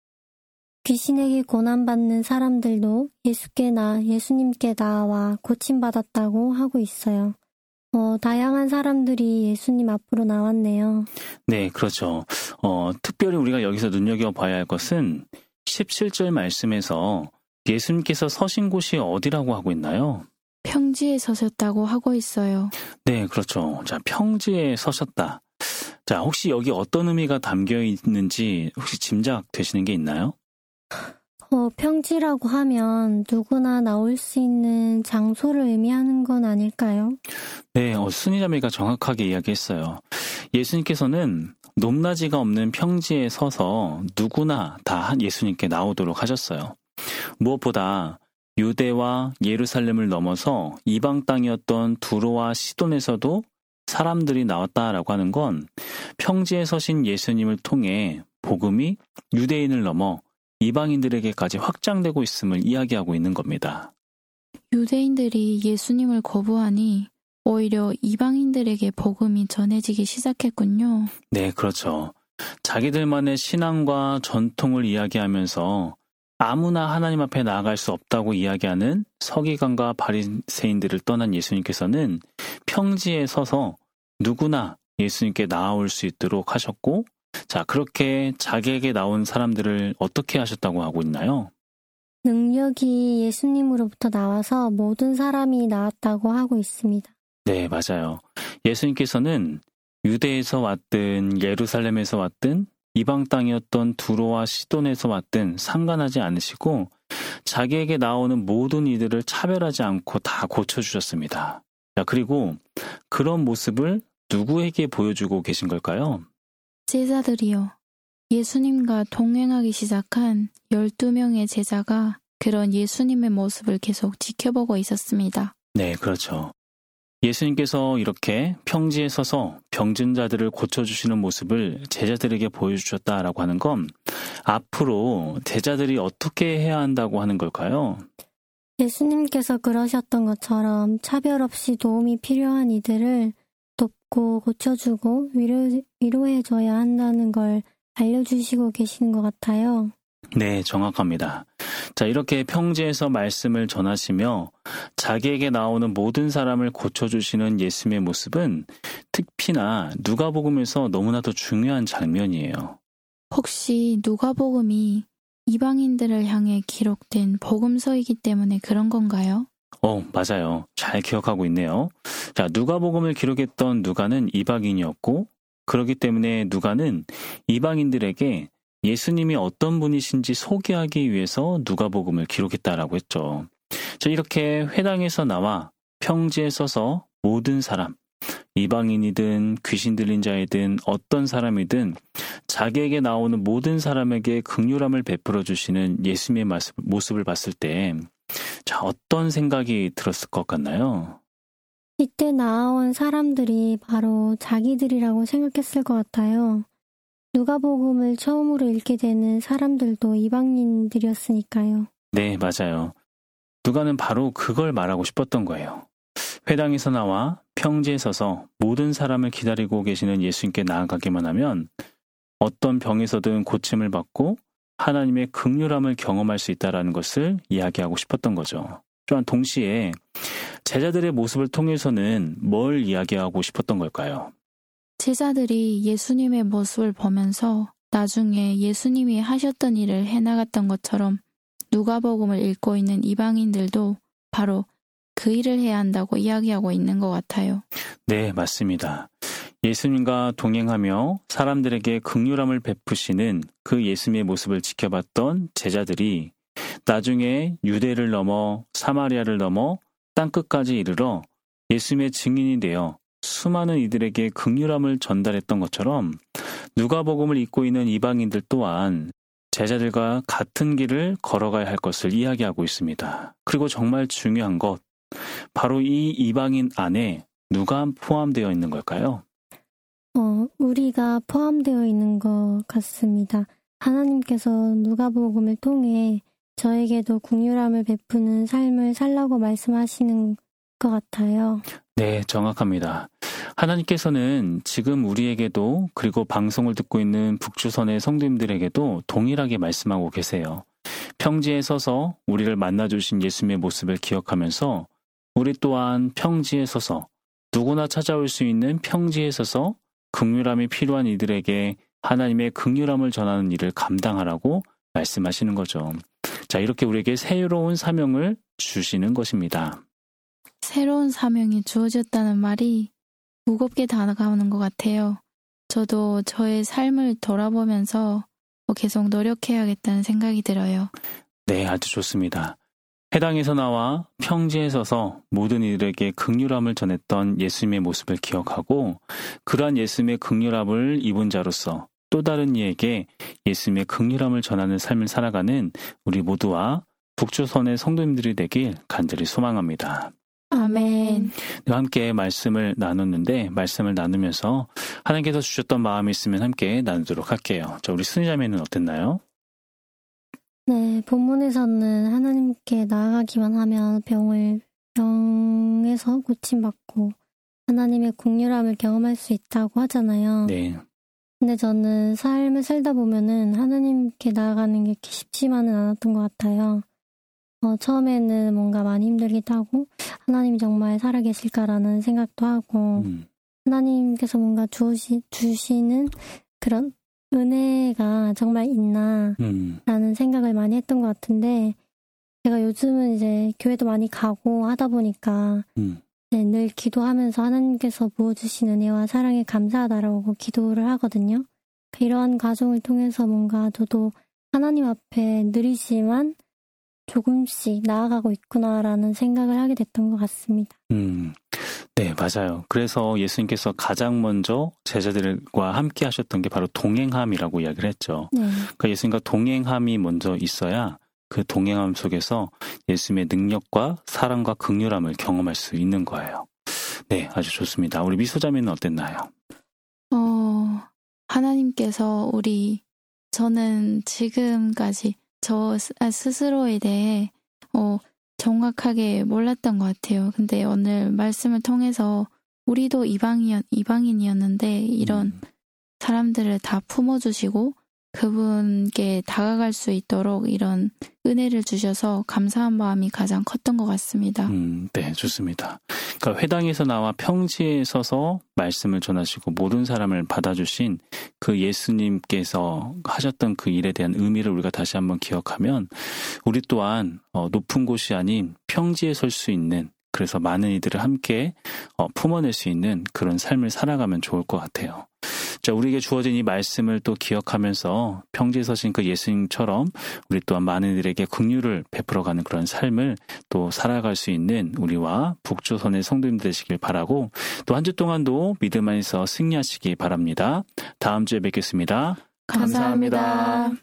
귀신에게 고난받는 사람들도 예수님께 나와 고침받았다고 하고 있어요. 다양한 사람들이 예수님 앞으로 나왔네요. 네, 그렇죠. 특별히 우리가 여기서 눈여겨봐야 할 것은 17절 말씀에서 예수님께서 서신 곳이 어디라고 하고 있나요? 평지에 서셨다고 하고 있어요. 네, 그렇죠. 자, 평지에 서셨다. 자, 혹시 여기 어떤 의미가 담겨 있는지 혹시 짐작되시는 게 있나요? 평지라고 하면 누구나 나올 수 있는 장소를 의미하는 건 아닐까요? 네, 순희자매가 정확하게 이야기했어요. 예수님께서는 높낮이가 없는 평지에 서서 누구나 다 예수님께 나오도록 하셨어요. 무엇보다 유대와 예루살렘을 넘어서 이방 땅이었던 두로와 시돈에서도 사람들이 나왔다라고 하는 건 평지에 서신 예수님을 통해 복음이 유대인을 넘어 이방인들에게까지 확장되고 있음을 이야기하고 있는 겁니다. 유대인들이 예수님을 거부하니 오히려 이방인들에게 복음이 전해지기 시작했군요. 네, 그렇죠. 자기들만의 신앙과 전통을 이야기하면서 아무나 하나님 앞에 나아갈 수 없다고 이야기하는 서기관과 바리새인들을 떠난 예수님께서는 평지에 서서 누구나 예수님께 나아올 수 있도록 하셨고, 자, 그렇게 자기에게 나온 사람들을 어떻게 하셨다고 하고 있나요? 능력이 예수님으로부터 나와서 모든 사람이 나왔다고 하고 있습니다. 네, 맞아요. 예수님께서는 유대에서 왔든 예루살렘에서 왔든 이방 땅이었던 두로와 시돈에서 왔든 상관하지 않으시고 자기에게 나오는 모든 이들을 차별하지 않고 다 고쳐주셨습니다. 자, 그리고 그런 모습을 누구에게 보여주고 계신 걸까요? 제자들이요. 예수님과 동행하기 시작한 12명의 제자가 그런 예수님의 모습을 계속 지켜보고 있었습니다. 네, 그렇죠. 예수님께서 이렇게 평지에 서서 병든 자들을 고쳐주시는 모습을 제자들에게 보여주셨다라고 하는 건 앞으로 제자들이 어떻게 해야 한다고 하는 걸까요? 예수님께서 그러셨던 것처럼 차별 없이 도움이 필요한 이들을 돕고 고쳐주고 위로해줘야 한다는 걸 알려주시고 계시는 것 같아요. 네, 정확합니다. 자, 이렇게 평지에서 말씀을 전하시며 자기에게 나오는 모든 사람을 고쳐주시는 예수님의 모습은 특히나 누가복음에서 너무나도 중요한 장면이에요. 혹시 누가복음이 이방인들을 향해 기록된 복음서이기 때문에 그런 건가요? 맞아요. 잘 기억하고 있네요. 자, 누가복음을 기록했던 누가는 이방인이었고 그렇기 때문에 누가는 이방인들에게 예수님이 어떤 분이신지 소개하기 위해서 누가복음을 기록했다라고 했죠. 자, 이렇게 회당에서 나와 평지에 서서 모든 사람, 이방인이든 귀신 들린 자이든 어떤 사람이든 자기에게 나오는 모든 사람에게 긍휼함을 베풀어 주시는 예수님의 모습을 봤을 때, 자, 어떤 생각이 들었을 것 같나요? 이때 나온 사람들이 바로 자기들이라고 생각했을 것 같아요. 누가복음을 처음으로 읽게 되는 사람들도 이방인들이었으니까요. 네, 맞아요. 누가는 바로 그걸 말하고 싶었던 거예요. 회당에서 나와 평지에 서서 모든 사람을 기다리고 계시는 예수님께 나아가기만 하면 어떤 병에서든 고침을 받고 하나님의 긍휼함을 경험할 수 있다는 것을 이야기하고 싶었던 거죠. 또한 동시에 제자들의 모습을 통해서는 뭘 이야기하고 싶었던 걸까요? 제자들이 예수님의 모습을 보면서 나중에 예수님이 하셨던 일을 해나갔던 것처럼 누가복음을 읽고 있는 이방인들도 바로 그 일을 해야 한다고 이야기하고 있는 것 같아요. 네, 맞습니다. 예수님과 동행하며 사람들에게 긍휼함을 베푸시는 그 예수님의 모습을 지켜봤던 제자들이 나중에 유대를 넘어 사마리아를 넘어 땅끝까지 이르러 예수님의 증인이 되어 수많은 이들에게 긍휼함을 전달했던 것처럼 누가복음을 읽고 있는 이방인들 또한 제자들과 같은 길을 걸어가야 할 것을 이야기하고 있습니다. 그리고 정말 중요한 것, 바로 이 이방인 안에 누가 포함되어 있는 걸까요? 우리가 포함되어 있는 것 같습니다. 하나님께서 누가복음을 통해 저에게도 긍휼함을 베푸는 삶을 살라고 말씀하시는 것 같아요. 네, 정확합니다. 하나님께서는 지금 우리에게도 그리고 방송을 듣고 있는 북주선의 성도님들에게도 동일하게 말씀하고 계세요. 평지에 서서 우리를 만나주신 예수님의 모습을 기억하면서 우리 또한 평지에 서서 누구나 찾아올 수 있는 평지에 서서 긍휼함이 필요한 이들에게 하나님의 긍휼함을 전하는 일을 감당하라고 말씀하시는 거죠. 자, 이렇게 우리에게 새로운 사명을 주시는 것입니다. 새로운 사명이 주어졌다는 말이 무겁게 다가오는 것 같아요. 저도 저의 삶을 돌아보면서 계속 노력해야겠다는 생각이 들어요. 네, 아주 좋습니다. 회당에서 나와 평지에 서서 모든 이들에게 긍휼함을 전했던 예수님의 모습을 기억하고 그러한 예수님의 긍휼함을 입은 자로서 또 다른 이에게 예수님의 긍휼함을 전하는 삶을 살아가는 우리 모두와 북주선의 성도님들이 되길 간절히 소망합니다. 아멘. 함께 말씀을 나눴는데 말씀을 나누면서 하나님께서 주셨던 마음이 있으면 함께 나누도록 할게요. 자, 우리 순이자매는 어땠나요? 네, 본문에서는 하나님께 나아가기만 하면 병에서 고침받고 하나님의 긍휼함을 경험할 수 있다고 하잖아요. 네. 근데 저는 삶을 살다 보면은 하나님께 나아가는 게 쉽지만은 않았던 것 같아요. 처음에는 뭔가 많이 힘들기도 하고 하나님이 정말 살아계실까라는 생각도 하고 하나님께서 뭔가 주시는 그런 은혜가 정말 있나 라는 생각을 많이 했던 것 같은데 제가 요즘은 이제 교회도 많이 가고 하다 보니까 네, 늘 기도하면서 하나님께서 부어주신 은혜와 사랑에 감사하다라고 기도를 하거든요. 이러한 과정을 통해서 뭔가 저도 하나님 앞에 느리지만 조금씩 나아가고 있구나라는 생각을 하게 됐던 것 같습니다. 네, 맞아요. 그래서 예수님께서 가장 먼저 제자들과 함께 하셨던 게 바로 동행함이라고 이야기를 했죠. 네. 그러니까 예수님과 동행함이 먼저 있어야 그 동행함 속에서 예수님의 능력과 사랑과 긍휼함을 경험할 수 있는 거예요. 네, 아주 좋습니다. 우리 미소자매는 어땠나요? 하나님께서 저는 지금까지 저 스스로에 대해 정확하게 몰랐던 것 같아요. 근데 오늘 말씀을 통해서 우리도 이방인이었는데 이런 사람들을 다 품어주시고 그분께 다가갈 수 있도록 이런 은혜를 주셔서 감사한 마음이 가장 컸던 것 같습니다. 네, 좋습니다. 그러니까 회당에서 나와 평지에 서서 말씀을 전하시고 모든 사람을 받아주신 그 예수님께서 하셨던 그 일에 대한 의미를 우리가 다시 한번 기억하면 우리 또한 높은 곳이 아닌 평지에 설 수 있는 그래서 많은 이들을 함께 품어낼 수 있는 그런 삶을 살아가면 좋을 것 같아요. 자, 우리에게 주어진 이 말씀을 또 기억하면서 평지에 서신 그 예수님처럼 우리 또한 많은 이들에게 긍휼을 베풀어가는 그런 삶을 또 살아갈 수 있는 우리와 북조선의 성도님들 되시길 바라고, 또 한 주 동안도 믿음 안에서 승리하시기 바랍니다. 다음 주에 뵙겠습니다. 감사합니다.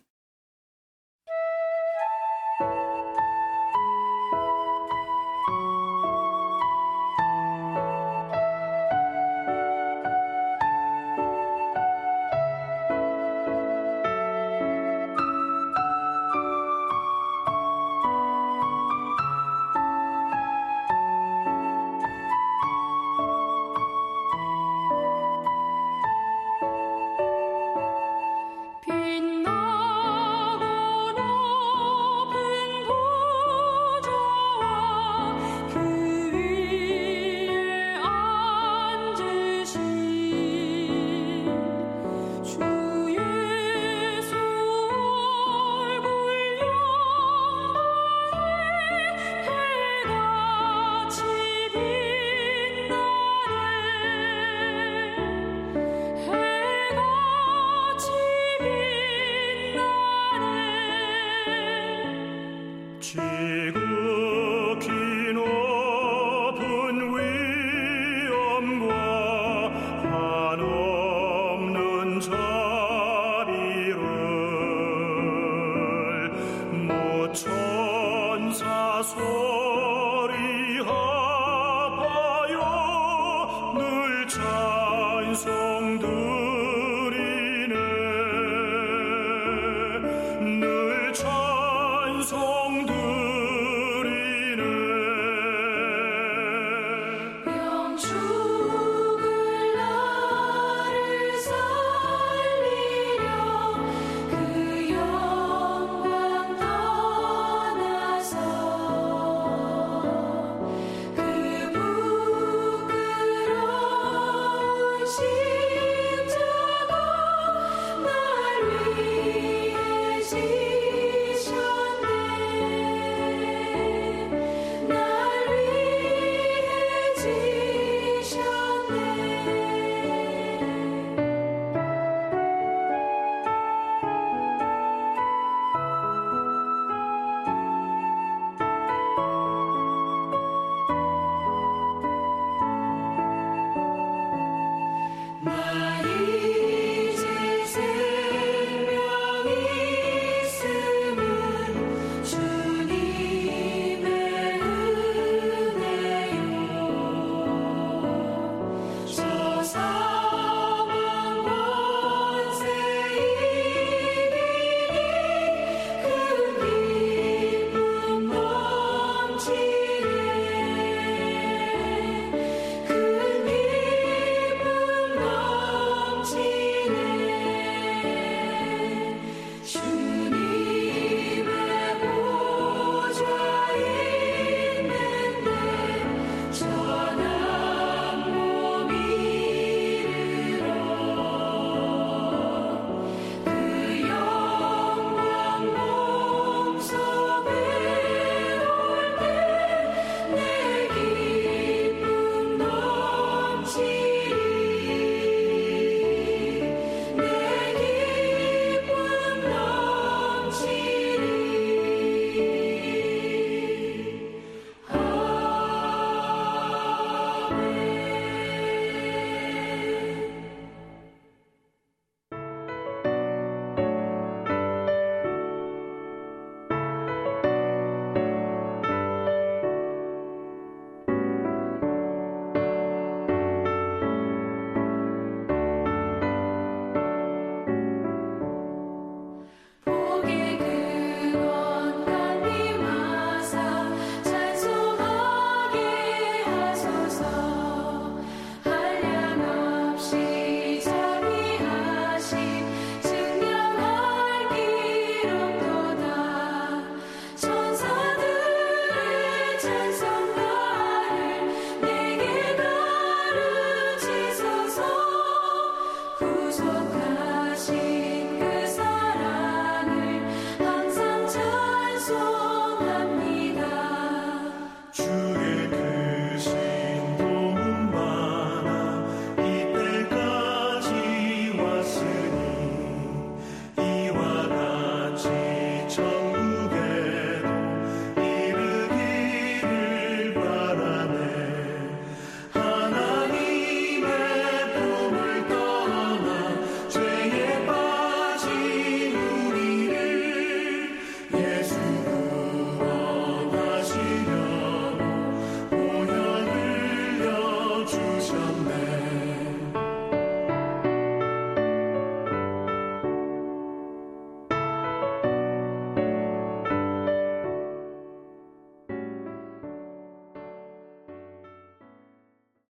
소리 합하여 늘 찬송